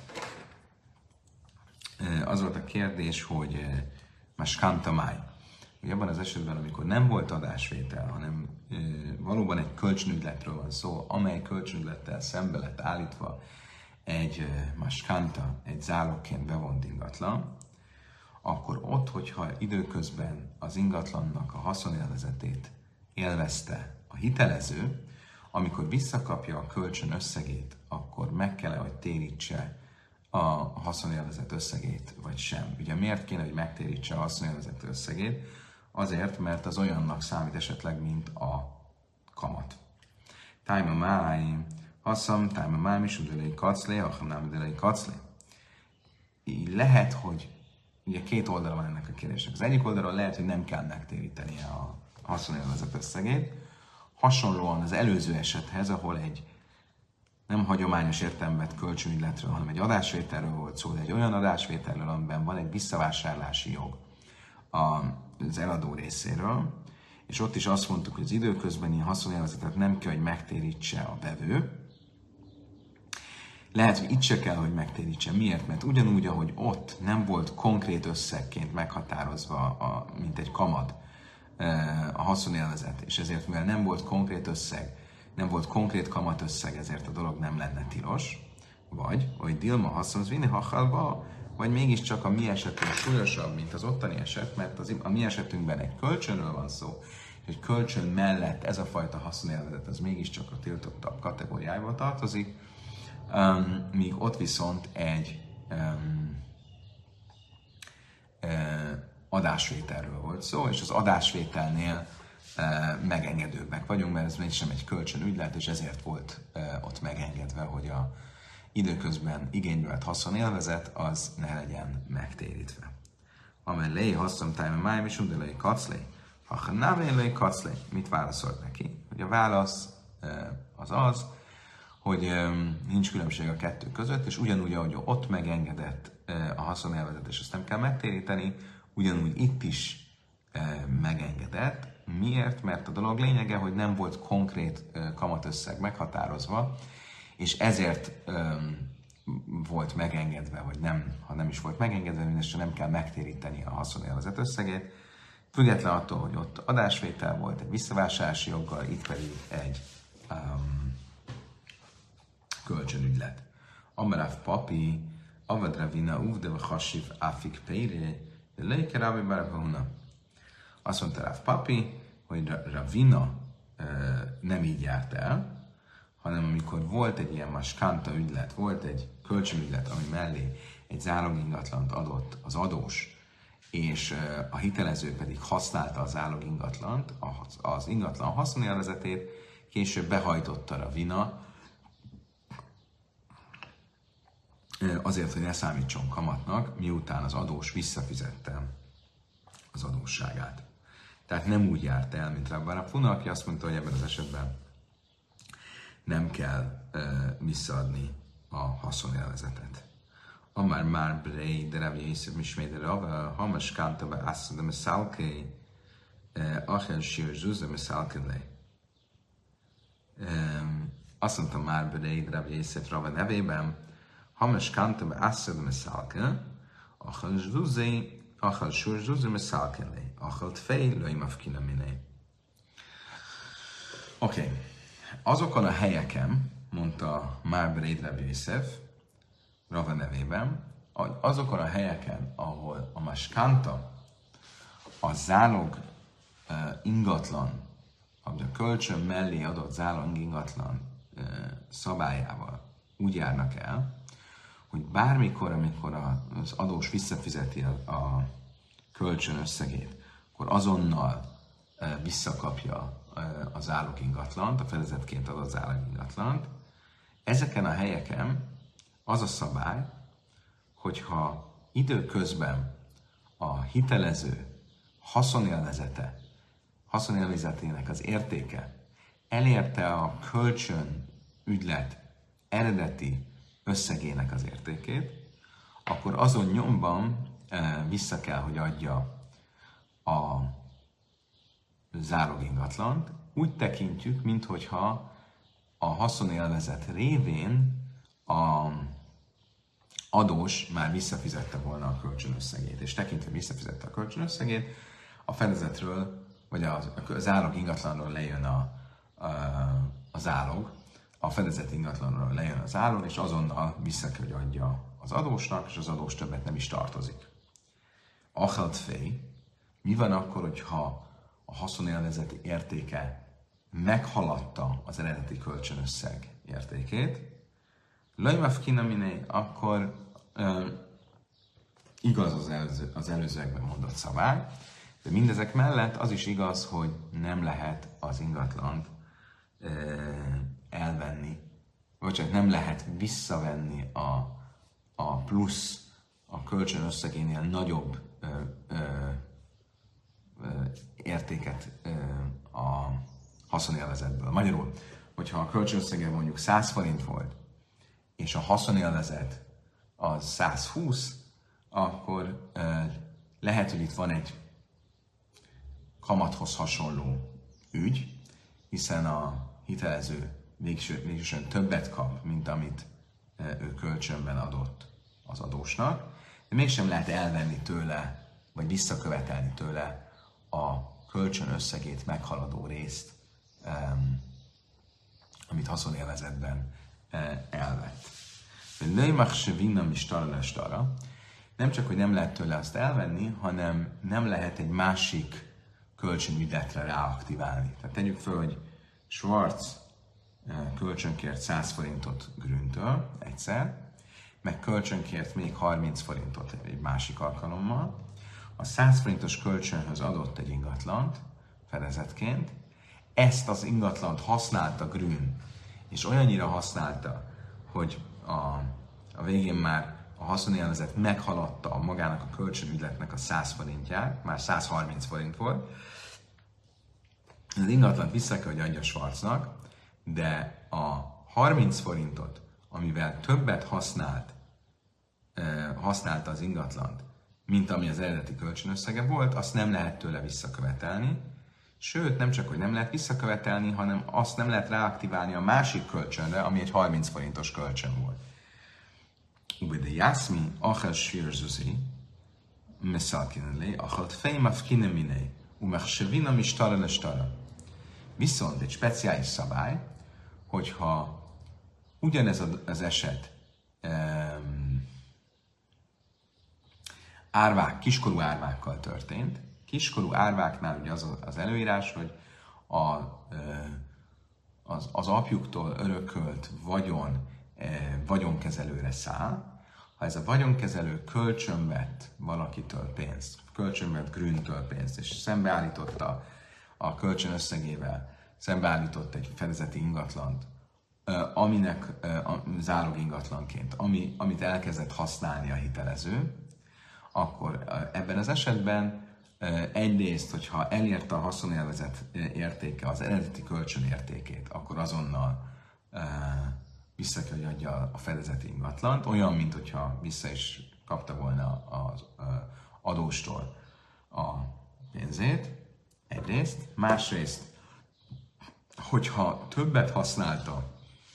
az volt a kérdés, hogy maskanta máj. Ugye abban az esetben, amikor nem volt adásvétel, hanem valóban egy kölcsönügyletről van szó, amely kölcsönügylettel szembe lett állítva egy maskanta, egy zálogként bevont ingatlan, akkor ott, hogyha időközben az ingatlannak a haszonélvezetét élvezte a hitelező, amikor visszakapja a kölcsön összegét, akkor meg kell, hogy térítse a haszonélvezet összegét, vagy sem. Ugye miért kéne, hogy megtérítse a haszonélvezet összegét? Azért, mert az olyannak számít esetleg, mint a kamat. Tájma máj, haszam, tájma máj, misudölei kaclé, hachamnámdelei kaclé. Így lehet, hogy ugye két oldala van ennek a kérdésnek. Az egyik oldalon lehet, hogy nem kell megtérítenie a haszonélvezet összegét. Hasonlóan az előző esethez, ahol egy nem hagyományos értelmet kölcsönügyletről, hanem egy adásvételről volt szó, de egy olyan adásvételről, amiben van egy visszavásárlási jog az eladó részéről, és ott is azt mondtuk, hogy az időközbeni haszonélvezetet nem kell, hogy megtérítse a vevő. Lehet, hogy itt se kell, hogy megtérítse. Miért? Mert ugyanúgy, ahogy ott nem volt konkrét összegként meghatározva, mint egy kamat, a haszonélvezet, és ezért, mivel nem volt konkrét összeg, nem volt konkrét kamatösszeg, ezért a dolog nem lenne tilos, vagy, hogy Dilma haszonz vinni hachalba, vagy mégiscsak a mi esetünk súlyosabb, mint az ottani eset, mert a mi esetünkben egy kölcsönről van szó, és egy kölcsön mellett ez a fajta haszonélvezet, az mégiscsak a tiltottabb kategóriájába tartozik, míg ott viszont egy adásvételről volt szó, és az adásvételnél megengedőbbek vagyunk, mert ez mégsem egy kölcsönügylet, és ezért volt ott megengedve, hogy a időközben igénybe vett haszonélvezet az ne legyen megtérítve. Amellé haszon tájma májm és undelei kaclé, ha nem élői kaclé, mit válaszolt neki? Hogy a válasz az, hogy nincs különbség a kettő között, és ugyanúgy, ahogy ott megengedett a haszonélvezet, és azt nem kell megtéríteni, ugyanúgy itt is megengedett. Miért? Mert a dolog lényege, hogy nem volt konkrét kamatösszeg meghatározva, és ezért volt megengedve, vagy nem, ha nem is volt megengedve, mindestől nem kell megtéríteni a haszonélvezet összegét. Független attól, hogy ott adásvétel volt egy visszavásárlási joggal, itt pedig egy kölcsönügylet. Amarav papi, avadravina uvde vagy hasiv afik peire, de leike Rabbi Barabahuna. Azt mondta Rav papi, hogy Ravina nem így járt el, hanem amikor volt egy ilyen maskanta ügylet, volt egy kölcsönügylet, ami mellé egy zálogingatlant adott az adós, és a hitelező pedig használta a zálogingatlant, az ingatlan haszonélvezetét, később behajtotta a vina, azért, hogy ne számítson kamatnak, miután az adós visszafizette az adósságát. Tehát nem úgy járt el, mint Rabban Rafuna, aki azt mondta, hogy ebben az esetben nem kell visszaadni a haszonélvezetet. Amár már brei, de Rabbi Yosef misméde Rava, hamas kánta be ászad, de messzálké, achel sír zsúz, de messzálké le. Azt mondta már brei, de Rabbi Yosef Rava nevében, hamas kánta be ászad, de messzálké, achel zsúzé, achel sír zsúz, de messzálké le. Achel tfej, löjm afkina miné. Oké. Azokon a helyeken, mondta Márberéd Rabbi Yosef, Rava nevében, azokon a helyeken, ahol a maskánta, a zálog ingatlan, a kölcsön mellé adott zálog ingatlan szabályával úgy járnak el, hogy bármikor, amikor az adós visszafizeti a kölcsön összegét, akkor azonnal visszakapja a zálogingatlant, a fedezetként adott zálogingatlant. Ezeken a helyeken az a szabály, hogyha időközben a hitelező haszonélvezetének az értéke elérte a kölcsön ügylet eredeti összegének az értékét, akkor azon nyomban vissza kell, hogy adja a zálogingatlant. Úgy tekintjük, minthogyha a haszonélvezet révén a adós már visszafizette volna a kölcsönösszegét, és tekintve visszafizette a kölcsönösszegét, a fedezetről, vagy a zálog ingatlanról lejön a zálog, a fedezett ingatlanról lejön a zálog, és azonnal vissza kell, hogy adja az adósnak, és az adós többet nem is tartozik. Achelt fej, mi van akkor, hogyha a haszonélvezet értéke meghaladta az eredeti kölcsönösszeg értékét? Lajmaf kinaminé, akkor igaz az előzőekben mondott szabály, de mindezek mellett az is igaz, hogy nem lehet az ingatlant elvenni, vagy csak nem lehet visszavenni a plusz a kölcsön összegénél nagyobb értéket a haszonélvezetből. Magyarul, hogyha a kölcsön összege mondjuk 100 forint volt, és a haszonélvezet az 120, akkor lehet, hogy itt van egy kamathoz hasonló ügy, hiszen a hitelező végsősorban többet kap, mint amit ő kölcsönben adott az adósnak, de mégsem lehet elvenni tőle, vagy visszakövetelni tőle a kölcsön összegét meghaladó részt, amit haszonélvezetben elvett. Nem csak, hogy nem lehet tőle azt elvenni, hanem nem lehet egy másik kölcsönügyletre ráaktiválni. Tehát tegyük föl, hogy Schwarz kölcsönkért 100 forintot Grüntől egyszer, meg kölcsönkért még 30 forintot egy másik alkalommal. A 100 forintos kölcsönhöz adott egy ingatlant fedezetként, ezt az ingatlant használta Grün, és olyannyira használta, hogy a végén már a haszonélvezet meghaladta a magának a kölcsönügyletnek a 100 forintját, már 130 forint volt. Az ingatlant vissza kell, hogy adja Schwarznak, de a 30 forintot, amivel többet használta az ingatlant, mint ami az eredeti kölcsönösszege volt, azt nem lehet tőle visszakövetelni. Sőt, nem csak, hogy nem lehet visszakövetelni, hanem azt nem lehet reaktiválni a másik kölcsönre, ami egy 30 forintos kölcsön volt. Ubede jászmi, achel svirzuzi, messzalkinelé, achel fejmaf kineminé, umechsevina mistara lestara. Viszont egy speciális szabály, hogyha ugyanez az eset kiskorú árvákkal történt, kiskorú árváknál ugye az előírás, hogy az apjuktól örökölt vagyon vagyonkezelőre száll, Ha ez a vagyonkezelő kölcsönvett valakitől pénzt, kölcsönvett Grüntől pénzt, és szembeállította a kölcsön összegével, szembeállított egy fedezeti ingatlant, aminek zálog ingatlanként, amit elkezdett használni a hitelező, akkor ebben az esetben egyrészt, hogyha elérte a haszonélvezet értéke az eredeti kölcsön értékét, akkor azonnal vissza kell, hogy adja a fedezeti ingatlant, olyan, mint hogyha vissza is kapta volna az adóstól a pénzét, egyrészt. Másrészt, hogyha többet használta,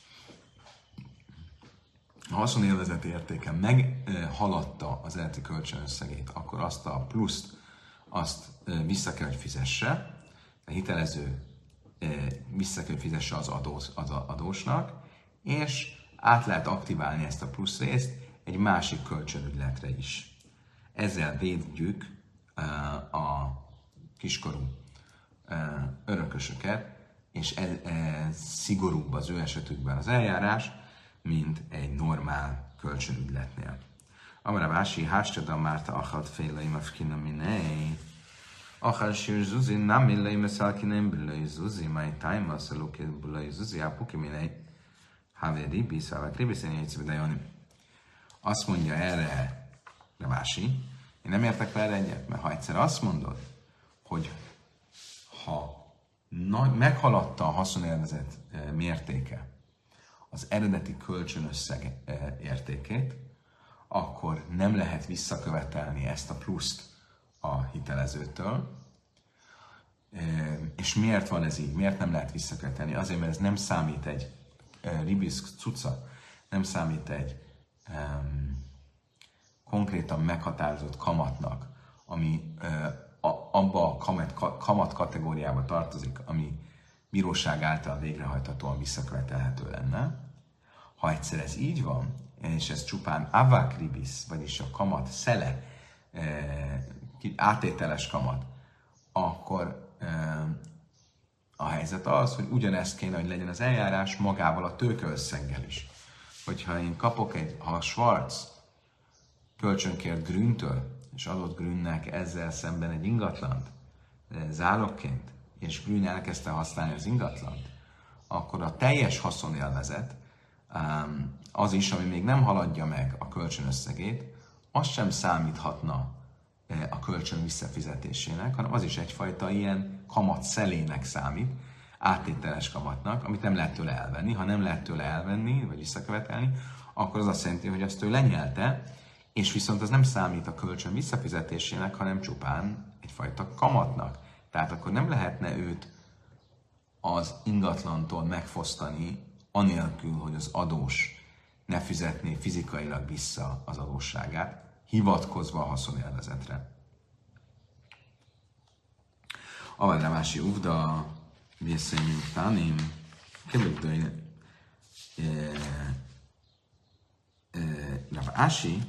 a haszonélvezeti értéke meghaladta az eredeti kölcsönösszegét, akkor azt a pluszt vissza kell, hogy fizesse, a hitelező vissza kell, hogy fizesse az adósnak, és át lehet aktiválni ezt a plusz részt egy másik kölcsönügyletre is. Ezzel védjük a kiskorú örökösöket, és ez szigorúbb az ő esetükben az eljárás, mint egy normál kölcsönügyletnél. Amara vási, hástadam márta achat féleim afkina minei, achar sír zuzi, nem illai meszalkinem billai zuzi, mely tájma szalukét billai zuzi, ápuki minei, haveri, bíszávák, ribiszenyi egyszerűen. Azt mondja erre Ravási, én nem értek vele egyet, mert ha egyszer azt mondod, hogy ha meghaladta a haszonélvezet mértéke az eredeti kölcsönösszeg értékét, akkor nem lehet visszakövetelni ezt a pluszt a hitelezőtől. És miért van ez így? Miért nem lehet visszakövetelni? Azért, mert ez nem számít egy ribiszk cucca, nem számít egy konkrétan meghatározott kamatnak, ami abba a kamat kategóriába tartozik, ami bíróság által végrehajthatóan visszakövetelhető lenne. Ha egyszer ez így van, és ez csupán avák ribisz, vagyis a kamat szele, átételes kamat, akkor a helyzet az, hogy ugyanezt kéne, hogy legyen az eljárás magával a tőkeösszeggel is. Hogyha én kapok ha Schwarz kölcsönkért Grüntől, és adott Grünnek ezzel szemben egy ingatlant zálogként, és Grün elkezdte használni az ingatlant, akkor a teljes haszonélvezet, az is, ami még nem haladja meg a kölcsönösszegét, az sem számíthatna a kölcsön visszafizetésének, hanem az is egyfajta ilyen kamat szelének számít, áttételes kamatnak, amit nem lehet tőle elvenni. Ha nem lehet tőle elvenni, vagy visszakövetelni, akkor az azt jelenti, hogy azt ő lenyelte, és viszont az nem számít a kölcsön visszafizetésének, hanem csupán egyfajta kamatnak. Tehát akkor nem lehetne őt az ingatlantól megfosztani, anélkül, hogy az adós ne fizetné fizikailag vissza az adósságát, hivatkozva a haszonélvezetre. Aval Ravási uvda, vészényű tánim, kevődői Ravási,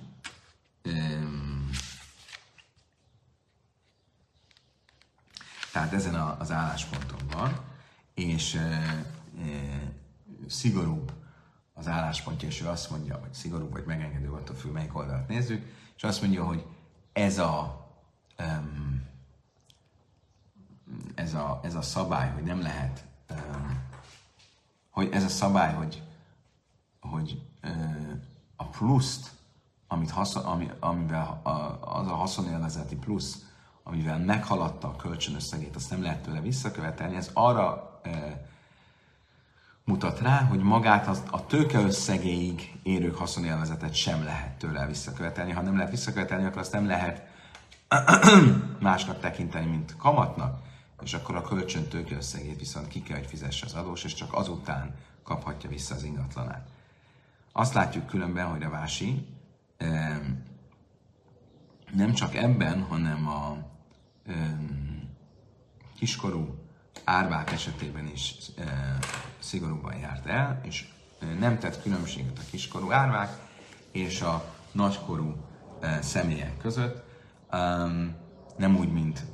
tehát ezen az állásponton van, és szigorúbb az álláspontja, és ő azt mondja, hogy szigorúbb vagy megengedő, attól függ, melyik oldalt nézzük, és azt mondja, hogy ez a szabály, hogy nem lehet, hogy ez a szabály, hogy a pluszt, amivel az a haszonélvezeti plusz, amivel meghaladta a kölcsönösszegét, azt nem lehet tőle visszakövetelni, ez arra mutat rá, hogy magát a tőke összegéig érő haszonélvezetet sem lehet tőle visszakövetelni. Ha nem lehet visszakövetelni, akkor azt nem lehet másnak tekinteni, mint kamatnak, és akkor a kölcsön tőke összegét viszont ki kell, hogy fizesse az adós, és csak azután kaphatja vissza az ingatlanát. Azt látjuk különben, hogy Ravási nem csak ebben, hanem a kiskorú árvák esetében is szigorúban járt el, és nem tett különbséget a kiskorú árvák és a nagykorú személyek között. Nem úgy, mint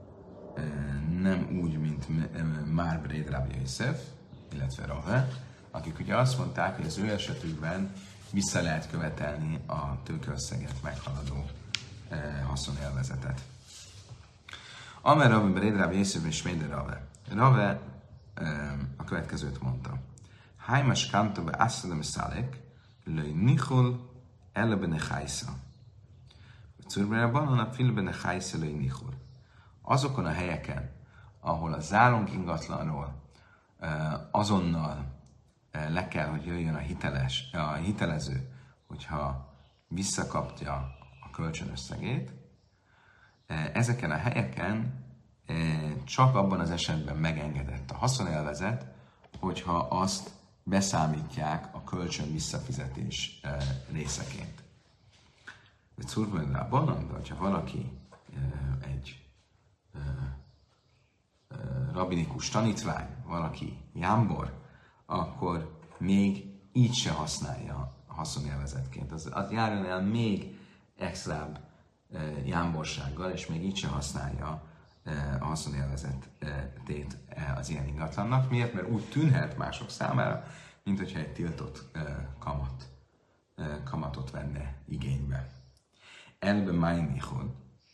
Marbred Rabbi Yosef, illetve Rave, akik ugye azt mondták, hogy az ő esetükben vissza lehet követelni a tőkeösszeget meghaladó haszonélvezetet. Amer Rave Bered Rave Yosef és Méder Rave. Rave a következőt mondta. Haimas kanto be asszadam szalek, löj nichol ele bene hajsza. Curberában a fil bene hajsza löj nichol. Azokon a helyeken, ahol a zálog ingatlanról azonnal le kell, hogy jöjjön a hitelező, hogyha visszakapja a kölcsönösszegét, ezeken a helyeken csak abban az esetben megengedett a haszonélvezet, hogyha azt beszámítják a kölcsön visszafizetés részeként. De Curberában, hogyha valaki egy rabinikus tanítvány, valaki jámbor, akkor még így se használja a haszonélvezetként. Az járjon el még extrább jámborsággal, és még így se használja a haszonélvezetét az ilyen ingatlannak. Miért? Mert úgy tűnhet mások számára, mint hogyha egy tiltott kamatot venne igénybe. Elbe májnichod,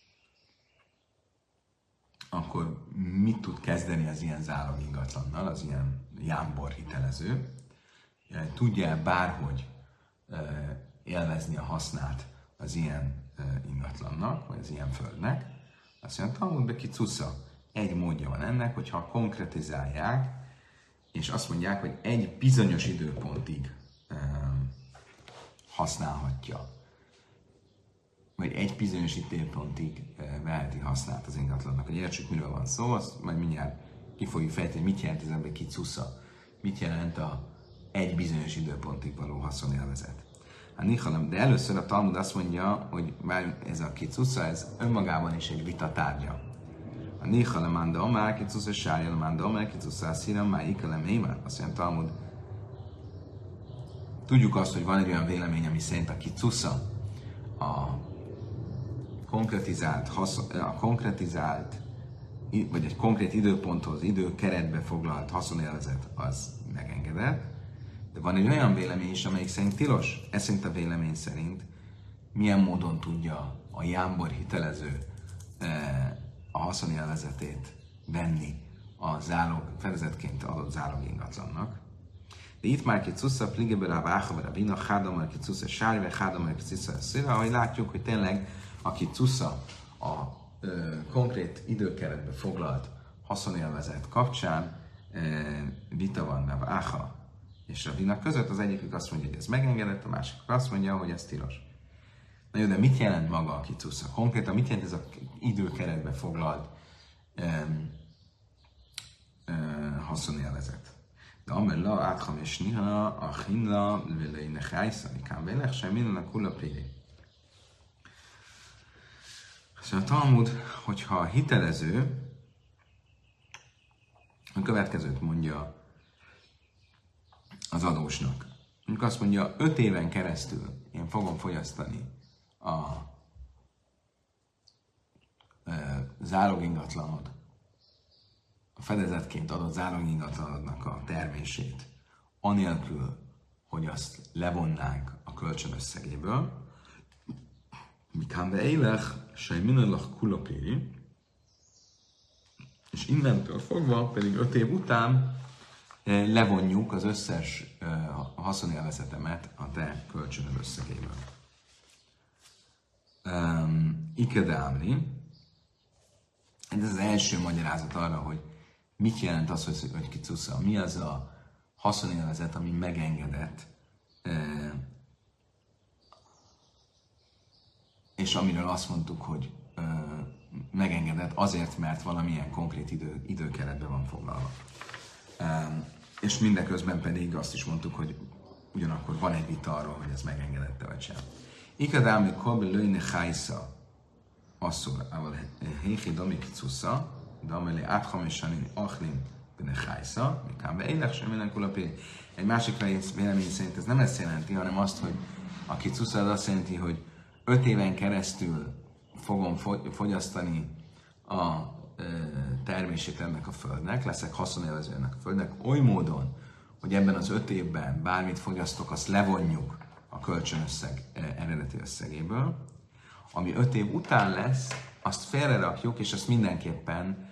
akkor mit tud kezdeni az ilyen zálog ingatlannal, az ilyen jámbor hitelező? Tudja bárhogy élvezni a hasznát az ilyen ingatlannak, vagy az ilyen földnek? Azt mondja, Talmud be kicusza. Egy módja van ennek, hogyha konkretizálják, és azt mondják, hogy egy bizonyos időpontig használhatja, vagy egy bizonyos időpontig veheti hasznát az ingatlannak. Hogy értsük, miről van szó, azt majd mindjárt ki fogjuk fejteni, mit jelent ez ebben kicusza. Mit jelent a egy bizonyos időpontig való haszonélvezet. De először a Talmud azt mondja, hogy már ez a kicusza, ez önmagában is egy vita tárgya. A Nichalemanda Omar, kicusza Sárjalemanda Omar, kicusza Szíram, már Ikalem Hémer. Azt mondja a Talmud. Tudjuk azt, hogy van egy olyan vélemény, ami szerint a kicusza a konkretizált, vagy egy konkrét időponthoz, időkeretbe foglalt haszonélvezet az megengedett, de van egy olyan vélemény is, amelyik szerint tilos. Ez szerint a vélemény szerint milyen módon tudja a jámbor hitelező a haszonélvezetét venni a fedezetként adott zálog ingatlannak. De itt már kicusza, pligebel a váhaver a vina, hádamar kicusza sárve, hádamar kicusza szira, ahogy látjuk, hogy tényleg a kicusza a konkrét időkeretbe foglalt haszonélvezet kapcsán vita van a váha és a vina között. Az egyikük azt mondja, hogy ez megengedett, a másik azt mondja, hogy ez tilos. Na jó, de mit jelent maga a kicusza? Konkrétan mit jelent ez az időkeretbe foglalt haszonélvezet? De amella átham és niha, a hinla, vélejnek hájsza, mikán vélek, semmi a kula péri. Szóval a Talmud, hogyha a hitelező a következőt mondja az adósnak. Mondjuk azt mondja, 5 éven keresztül én fogom fogyasztani a zálogingatlanod, a fedezetként adott zálogingatlanodnak a termését, anélkül, hogy azt levonnánk a kölcsönösszegéből, mikán beélek, sej minőlach kulapéri, és innentől fogva pedig 5 év után levonjuk az összes haszonélvezetemet a te kölcsönöd összegéből. Ikede Ámri, ez az első magyarázat arra, hogy mit jelent az, hogy kicusza, mi az a haszonélvezet, ami megengedett, és amiről azt mondtuk, hogy megengedett azért, mert valamilyen konkrét időkeretben van foglalva. És mindeközben pedig azt is mondtuk, hogy ugyanakkor van egy vita arról, hogy ez megengedette vagy sem. Ikadámi kobe lőjne hájsza asszor, ahol héhi domikicusza, de amelé áthamésanin achlin benne hájsza, mikán beélek sem minden kulapé. Egy másik vélemény szerint ez nem ezt jelenti, hanem azt, hogy a kicusza az azt jelenti, hogy 5 éven keresztül fogom fogyasztani a termését ennek a földnek, leszek haszonélvező ennek a földnek, oly módon, hogy ebben az 5 évben bármit fogyasztok, azt levonjuk a kölcsönösszeg eredeti összegéből. Ami 5 év után lesz, azt félrerakjuk, és azt mindenképpen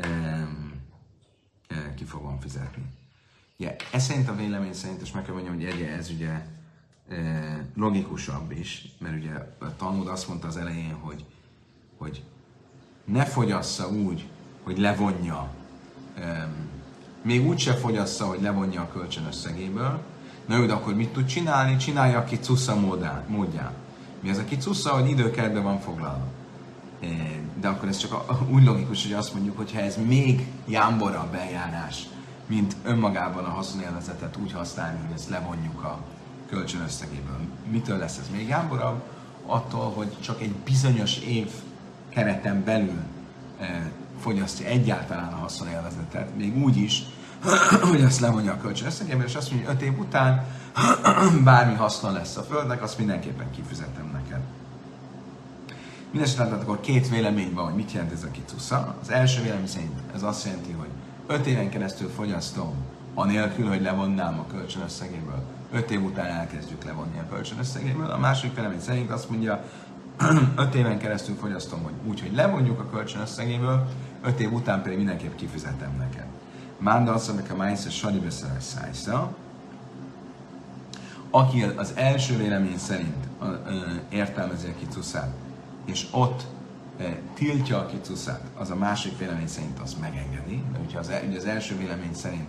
ki fogom fizetni. Ugye, ez szerint a vélemény szerint, és meg kell mondjam, hogy ez ugye logikusabb is, mert ugye a Talmud azt mondta az elején, hogy ne fogyassza úgy, hogy levonja, még úgy se fogyassza, hogy levonja a kölcsönösszegéből. Na jó, de akkor mit tud csinálni? Csinálja a kicusza módján. Mi az a kicusza, hogy időkeretben van foglalva. De akkor ez csak úgy logikus, hogy azt mondjuk, hogy ha ez még jámborabb eljárás, mint önmagában a haszonélvezetet úgy használni, hogy ezt levonjuk a kölcsönösszegéből. Mitől lesz ez még jámborabb? Attól, hogy csak egy bizonyos év kereten belül fogyasztja egyáltalán a haszonélvezetet, még úgy is, hogy azt levonja a kölcsönösszegéből, és azt mondja, hogy 5 év után bármi haszna lesz a földnek, azt mindenképpen kifizetem neked. Mindenesetre akkor 2 vélemény van, hogy mit jelent ez a kicusza. Az első vélemény szerint ez azt jelenti, hogy 5 éven keresztül fogyasztom, anélkül, hogy levonnám a kölcsönösszegéből. 5 év után elkezdjük levonni a kölcsönösszegéből. A másik vélemény szerint azt mondja, 5 éven keresztül fogyasztom, hogy úgy, hogy levonjuk a kölcsönösszegéből, 5 év után pedig mindenképp kifizetem neked. Mánda azt mondja, hogy a májsza sadi beszélek szájsza, aki az első vélemény szerint értelmezi a kicuszát, és ott tiltja a kicuszát, az a másik vélemény szerint azt megengedi. De ugye az első vélemény szerint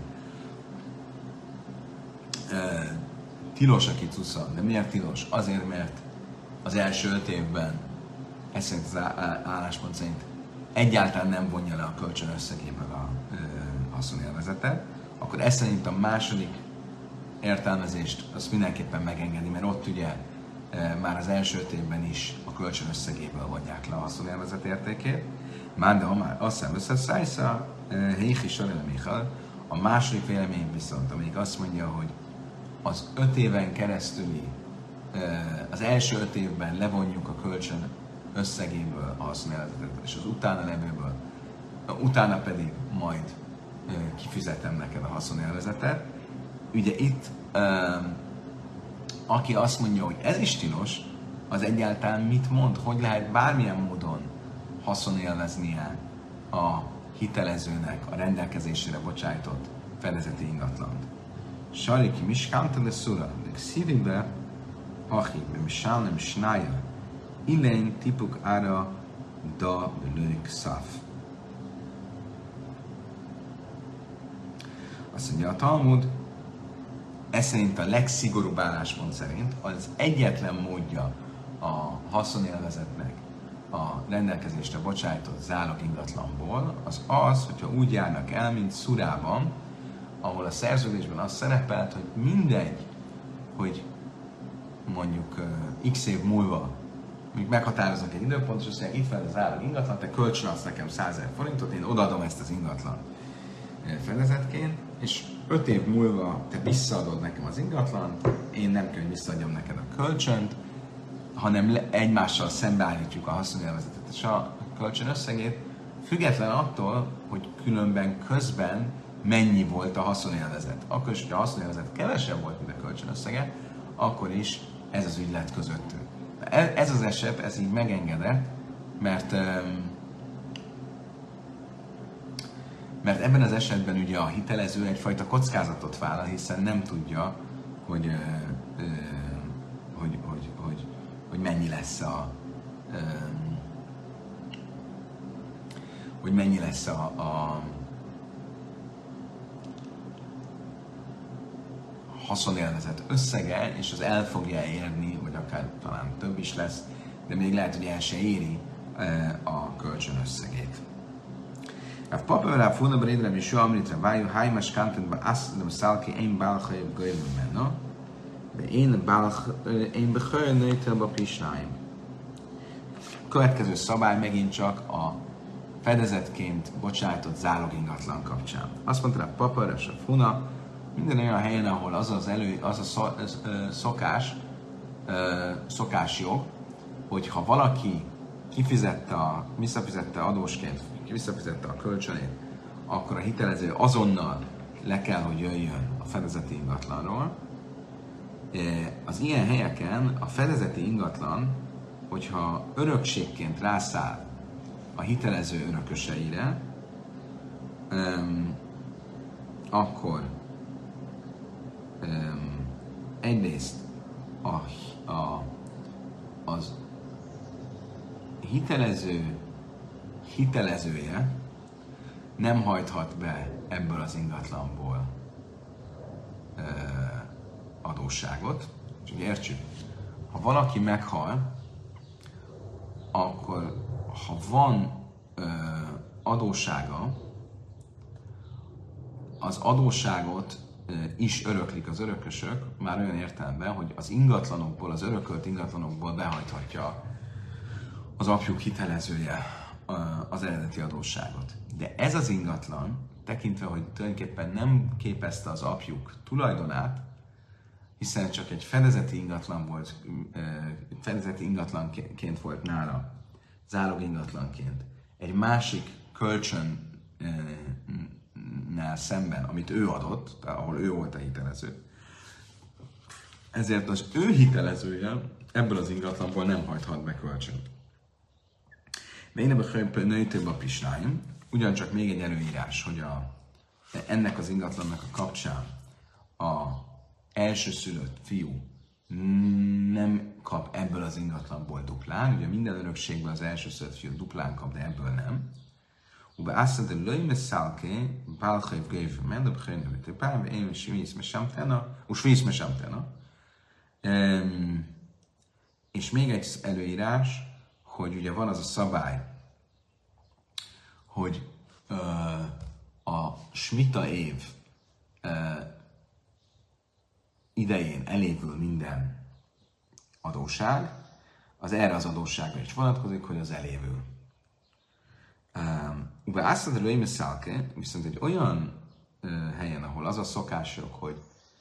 tilos a kicusza. De miért tilos? Azért, mert az első 5 évben, ez szerint az álláspont szerint egyáltalán nem vonja le a kölcsönösszegéből a haszonélvezetet, akkor ez szerint a második értelmezést azt mindenképpen megengedi, mert ott ugye már az első 5 évben is a kölcsönösszegéből vonják le a haszonélvezet értékét. Már de már azt hiszem összeszájsza, Héhi Sarele a második vélemény viszont, amelyik azt mondja, hogy az 5 éven keresztüli, az első 5 évben levonjuk a kölcsön összegéből a haszonélvezetet, és az utána levőből, utána pedig majd kifizetem neked a haszonélvezetet. Ugye itt, aki azt mondja, hogy ez is tilos, az egyáltalán mit mond, hogy lehet bármilyen módon haszonélveznie a hitelezőnek a rendelkezésére bocsájtott fedezeti ingatlant. Sariki miskánta de szura, de xivibe, achi, misálnem snája, ilén tipuk ára da lők szaf. Azt mondja a Talmud, ez szerint a legszigorúbb álláspont szerint az egyetlen módja a haszonélvezetnek a rendelkezésre bocsájtott zálog ingatlanból az, hogyha úgy járnak el, mint Szurában, ahol a szerződésben az szerepelt, hogy mindegy, hogy mondjuk x év múlva még meghatároznak egy időpontot, és azt mondják, itt van az zálog ingatlan, te kölcsönadsz nekem 100 000 forintot, én odaadom ezt az ingatlan fedezetként, és 5 év múlva te visszaadod nekem az ingatlant, én nem kell, hogy visszaadjam neked a kölcsönt, hanem egymással szembeállítjuk a haszonélvezetet és a kölcsön összegét, független attól, hogy különben közben mennyi volt a haszonélvezet. Akkor is, hogyha a haszonélvezet kevesebb volt, mint a kölcsön összege, akkor is ez az ügylet közöttünk. Ez az eset, ez így megengedett, mert ebben az esetben ugye a hitelező egyfajta kockázatot vállal, hiszen nem tudja, hogy mennyi lesz a haszonélvezet összege, és az el fogja érni, vagy akár talán több is lesz, de még lehet, hogy el se éri a kölcsön összegét. A papőrá fúnabar édrem is jó amritra vájú, hájmas kantentba azt szálki én bálhajabb gajlom menna, de én behajnőjtőbb pisnáim. Következő szabály megint csak a fedezetként bocsájtott zálog ingatlan kapcsán. Azt mondta a papőr és a funa, minden olyan helyen, ahol az a szokásjog, hogy ha valaki visszafizette adósként, visszafizette a kölcsönét, akkor a hitelező azonnal le kell, hogy jöjjön a fedezeti ingatlanról. Az ilyen helyeken a fedezeti ingatlan, hogyha örökségként rászáll a hitelező örököseire, akkor egyrészt az hitelezője nem hajthat be ebből az ingatlanból adósságot. És ugye értsük, ha valaki meghal, akkor ha van adóssága, az adósságot is öröklik az örökösök, már olyan értelemben, hogy az ingatlanokból, az örökölt ingatlanokból behajthatja az apjuk hitelezője az eredeti adósságot. De ez az ingatlan, tekintve, hogy tulajdonképpen nem képezte az apjuk tulajdonát, hiszen csak egy fedezeti ingatlanként volt nála, zálog ingatlanként, egy másik kölcsönnel szemben, amit ő adott, ahol ő volt a hitelező. Ezért az ő hitelezője ebből az ingatlanból nem hajthat be kölcsönt. Ugyancsak még egy előírás, hogy ennek az ingatlannak a kapcsán a elsőszülött fiú nem kap ebből az ingatlanból duplán. Ugye minden örökségben az elsőszülött fiú duplán kap, de ebből nem. És még egy előírás, hogy ugye van az a szabály, hogy a smita év idején elévül minden adósság, az erre az adósságra is vonatkozik, hogy az elévül. Viszont egy olyan helyen, ahol az a szokások, hogy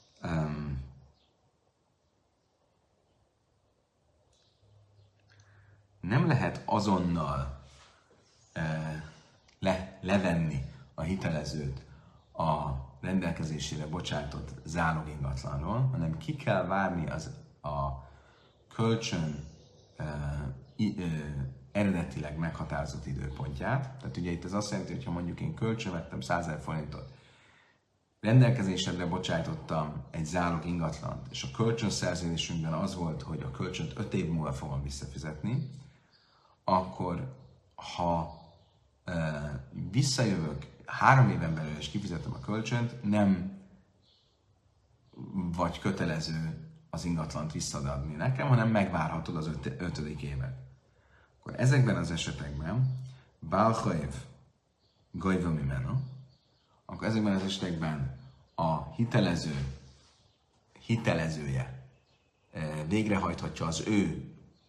nem lehet azonnal levenni a hitelezőt a rendelkezésére bocsájtott zálog ingatlanról, hanem ki kell várni a kölcsön eredetileg meghatározott időpontját. Tehát ugye itt ez azt jelenti, hogy ha mondjuk én kölcsön vettem 100 000 forintot, rendelkezésedre bocsájtottam egy zálog ingatlant, és a kölcsönszerződésünkben az volt, hogy a kölcsönt 5 év múlva fogom visszafizetni, akkor ha visszajövök 3 éven belül és kifizetem a kölcsönt, nem vagy kötelező az ingatlant visszaadni nekem, hanem megvárhatod az 5. évet. Akkor ezekben az esetekben Bálchaév Gajva Mimeno, akkor ezekben az esetekben a hitelezője végrehajthatja az ő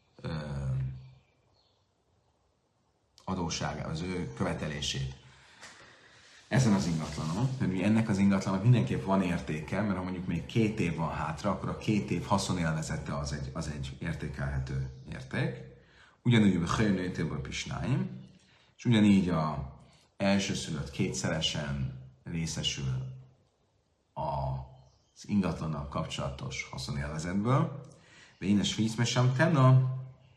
adósságát, az ő követelését ezen az ingatlanon, mert ennek az ingatlannak mindenképp van értéke, mert ha mondjuk még 2 év van hátra, akkor a 2 év haszonélvezete az egy értékelhető érték. Ugyanúgy a Hajnőtéből Pisnáim, és ugyanígy az elsőszülött kétszeresen részesül az ingatlannal kapcsolatos haszonélvezetből. De én a svízmesem tenna,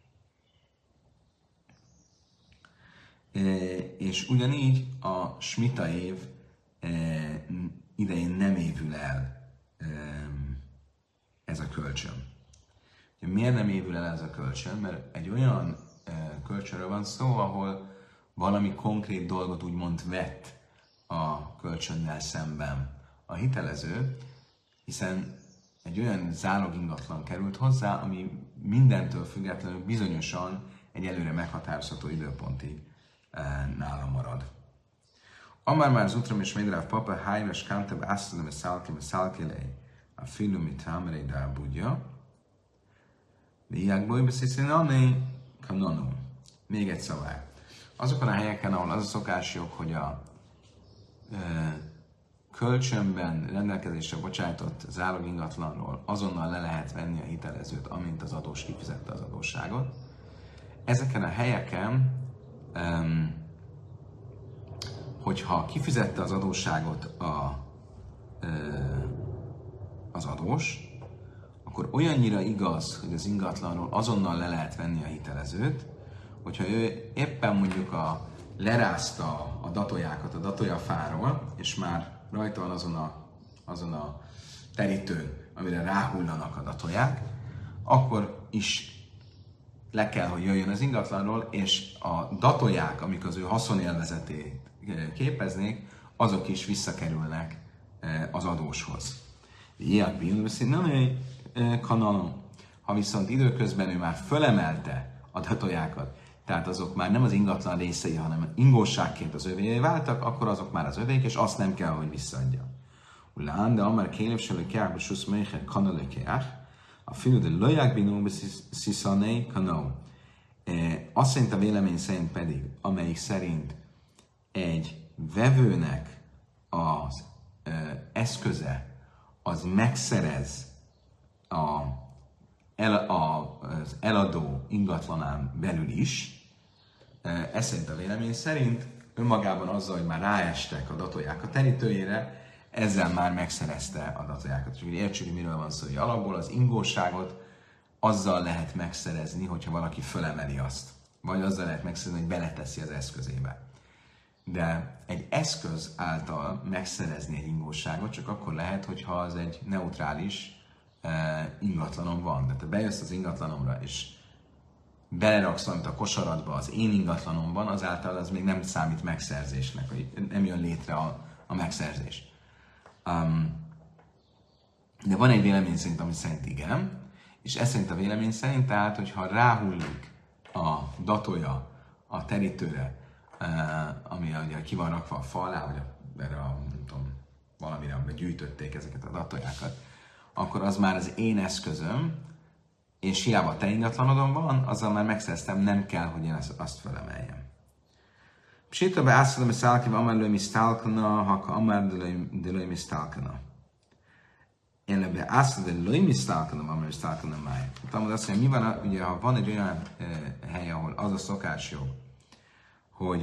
és ugyanígy a smita év idején nem évül el ez a kölcsön. Miért nem évül el ez a kölcsön? Mert egy olyan kölcsönről van szó, ahol valami konkrét dolgot úgymond vett a kölcsönnel szemben a hitelező, hiszen egy olyan zálog ingatlan került hozzá, ami mindentől függetlenül bizonyosan egy előre meghatározható időpontig nála marad. Amár már zutram és Médráv papa hájves kántebb ásztodom és szálkelej a filumit hámerei dábudja. Viákból beszélni annyi kanonum. Még egy szabály. Azokon a helyeken, ahol az a szokás jog, hogy a kölcsönben rendelkezésre bocsájtott zálog ingatlanról azonnal le lehet venni a hitelezőt, amint az adós kifizette az adósságot. Ezeken a helyeken, hogyha kifizette az adósságot az adós, akkor olyannyira igaz, hogy az ingatlanról azonnal le lehet venni a hitelezőt, hogyha ő éppen mondjuk lerázta a datójákat a datójafáról, és már rajta van azon a terítőn, amire ráhullanak a datóják, akkor is le kell, hogy jöjjön az ingatlanról, és a datóják, amik az ő haszonélvezetét képeznék, azok is visszakerülnek az adóshoz. Ilyen bűnösszínű kanalon. Ha viszont időközben ő már fölemelte a datójákat, tehát azok már nem az ingatlan részei, hanem ingóságként az övévé váltak, akkor azok már az övék, és azt nem kell, hogy visszaadja. Ulán, de amár kélépselő keákba susz méhen kanalökeák, a fiú de löják binóba sziszané kanó. Azt szerint a vélemény szerint pedig, amelyik szerint egy vevőnek az eszköze az megszerez az eladó ingatlanán belül is, ez szerint a vélemény szerint önmagában azzal, hogy már ráestek a datóják a terítőjére, ezzel már megszerezte a datójákat. És értsük, hogy miről van szó, hogy alapból az ingóságot azzal lehet megszerezni, hogyha valaki fölemeli azt. Vagy azzal lehet megszerezni, hogy beleteszi az eszközébe. De egy eszköz által megszerezni egy ingóságot csak akkor lehet, hogyha az egy neutrális ingatlanon van. Tehát ha bejössz az ingatlanomra, és beleraksz valamit a kosaradba az én ingatlanomban, azáltal az még nem számít megszerzésnek, vagy nem jön létre a megszerzés. De van egy vélemény szerint, ami szerint igen, és ez szerint a vélemény szerint, tehát, hogyha ráhullik a datója a terítőre, ami ugye ki van rakva a fa alá, vagy erre nem tudom, valamire, amiben gyűjtötték ezeket a datójákat, akkor az már az én eszközöm, és hiába te ingatlanodon van, azzal már megszereztem, nem kell, hogy én azt felemeljem. Psita be ászadom, hogy szálkiv amár lőj misztálkana, haka amár de lőj misztálkana. Én lebbe ászadom, lőj misztálkana, amár misztálkana máj. Talán azt mondja, mi van, ugye, ha van egy olyan hely, ahol az a szokásjog, hogy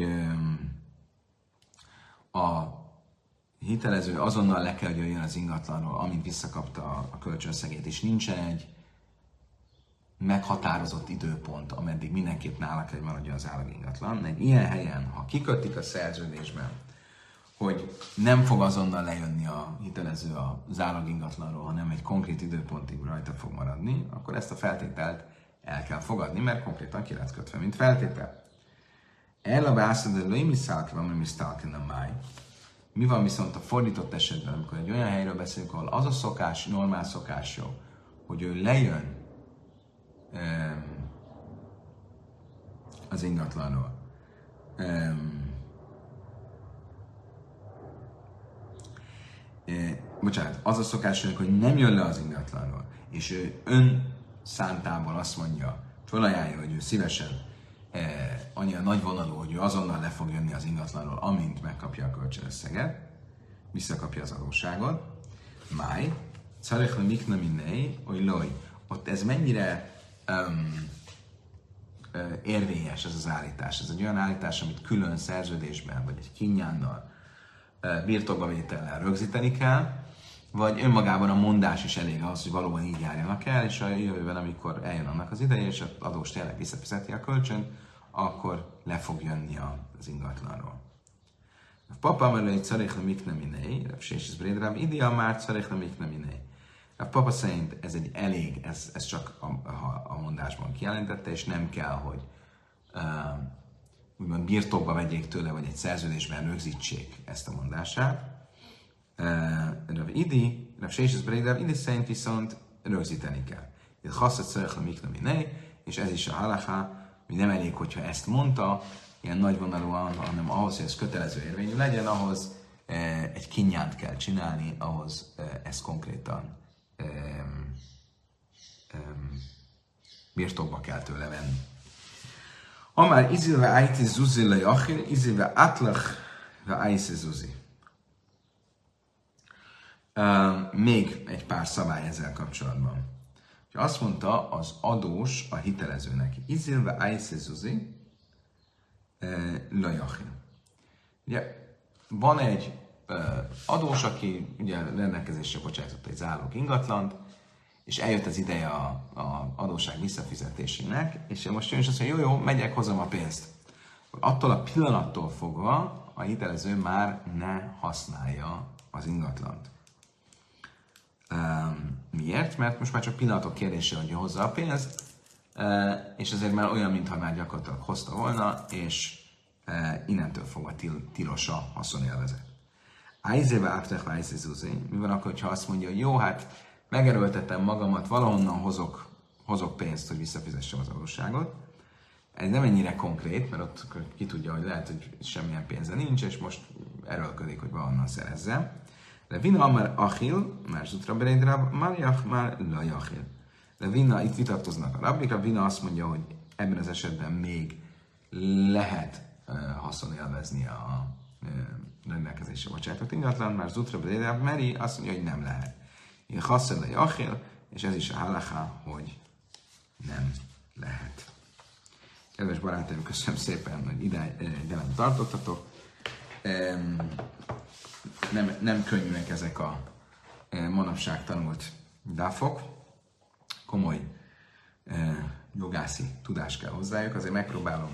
a hitelező azonnal le kell, hogy jöjjön az ingatlanról, amint visszakapta a kölcsönszegét, és nincsen egy meghatározott időpont, ameddig mindenképp nála kell, hogy maradjon az állagingatlan. Egy ilyen helyen, ha kikötik a szerződésben, hogy nem fog azonnal lejönni a hitelező az állagingatlanról, hanem egy konkrét időpontig rajta fog maradni, akkor ezt a feltételt el kell fogadni, mert konkrétan ki lett kötve, mint feltétel. Mi van viszont a fordított esetben, amikor egy olyan helyről beszélünk, ahol az a szokás, normál szokás jó, hogy ő lejön az ingatlanról. Bocsánat, az a szokás, hogy nem jön le az ingatlanról, és ő önszántából azt mondja, felajánlja, hogy ő szívesen annyira nagyvonalú, hogy ő azonnal le fog jönni az ingatlanról, amint megkapja a kölcsönösszeget, visszakapja az adósságot. Máj, szarechna mikna minnei, hogy loj. Ott ez mennyire érvényes ez az állítás. Ez egy olyan állítás, amit külön szerződésben, vagy egy kinjánnal, birtokbavétellel rögzíteni kell, vagy önmagában a mondás is elég az, hogy valóban így járjanak el, és a jövőben, amikor eljön annak az ideje, és az adós tényleg visszafizeti a kölcsönt, akkor le fog jönni az ingatlanról. A papa mellé szarechna mikna minnei, és ez brédrám idia már szarechna mikna minnei. A papa szerint ez egy elég, ez csak a mondásban kijelentette, és nem kell, hogy úgymond birtokba vegyék tőle, vagy egy szerződésben rögzítsék ezt a mondását. Rav Sheshes Breid Idi szerint viszont rögzíteni kell. Ez hasszat szörökle mikna minei, és ez is a halaká, hogy nem elég, hogyha ezt mondta, ilyen nagyvonalúan, hanem ahhoz, hogy ez kötelező érvényű legyen, ahhoz egy kinjánt kell csinálni, ahhoz ezt konkrétan birtokba kell tőle venni. Amár izilve ájti zuzi le jachir, izilve átlach ve ájszi zuzi. Még egy pár szabály ezzel kapcsolatban. Azt mondta az adós a hitelezőnek, izilve ájszi zuzi le jachir. Ugye van egy adós, aki ugye rendelkezésre bocsájtott egy zálog ingatlant, és eljött az ideje a adósság visszafizetésének, és most jön és azt mondja, jó, megyek, hozom a pénzt. Attól a pillanattól fogva a hitelező már ne használja az ingatlant. Miért? Mert most már csak pillanatok kérdése, hogy hozza a pénzt, és ezért már olyan, mintha már gyakorlatilag hozta volna, és innentől fogva tilos a haszonélvezet. Ájzébe áptek vájzézúzé. Mi van akkor, ha azt mondja, hogy jó, hát megerőltetem magamat, valahonnan hozok pénzt, hogy visszafizessem az adósságot. Ez nem ennyire konkrét, mert ott ki tudja, hogy lehet, hogy semmilyen pénze nincs, és most erőlködik, hogy valahonnan szerezze. De vina már achil, már zutra berédra, már már lajachil. De vina, itt vitatkoznak a rabbik, a vina azt mondja, hogy ebben az esetben még lehet haszonélvezni a rendelkezésre bocsájtott ingatlan, már zutra berédra, meri azt mondja, hogy nem lehet. Én haszon lajachil, és ez is a halacha, hogy nem lehet. Kedves barátaim, köszönöm szépen, hogy ide tartottatok. Nem könnyűek ezek a manapság tanult dáfok. Komoly jogászi tudás kell hozzájuk. Azért megpróbálom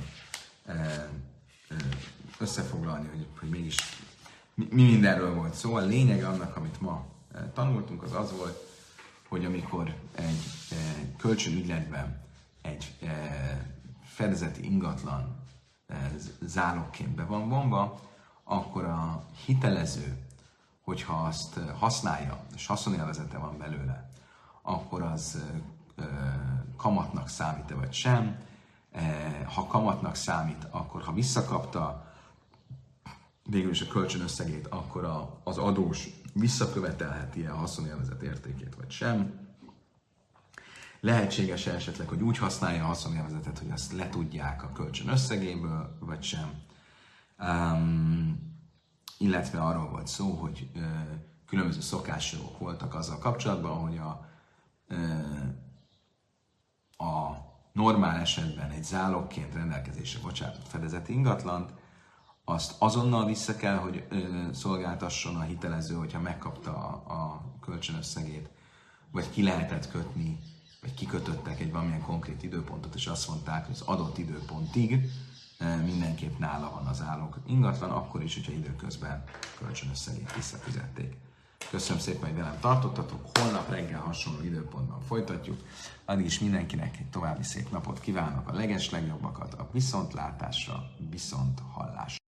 összefoglalni, hogy mégis mi mindenről volt szó. A lényege annak, amit ma tanultunk, az volt, hogy amikor egy kölcsönügyletben egy fedezeti ingatlan zálogként be van vonva, akkor a hitelező, hogyha azt használja, és haszonélvezete van belőle, akkor az kamatnak számít-e vagy sem. Ha kamatnak számít, akkor ha visszakapta végül is a kölcsönösszegét, akkor az adós visszakövetelheti-e a haszonélvezet értékét vagy sem. Lehetséges esetleg, hogy úgy használja a haszonélvezetet, hogy azt letudják a kölcsön összegéből, vagy sem. Illetve arról volt szó, hogy különböző szokások voltak azzal kapcsolatban, hogy a normál esetben egy zálogként rendelkezésre bocsátott fedezeti ingatlant, azt azonnal vissza kell, hogy szolgáltasson a hitelező, hogyha megkapta a kölcsönösszegét, vagy ki lehetett kötni, vagy kikötöttek egy valamilyen konkrét időpontot, és azt mondták, hogy az adott időpontig mindenképp nála van az állók ingatlan, akkor is, hogyha időközben kölcsönösszegét visszafizették. Köszönöm szépen, hogy velem tartottatok, holnap reggel hasonló időpontban folytatjuk. Addig is mindenkinek egy további szép napot kívánok, a legeslegjobbakat, a viszontlátásra, viszont hallásra.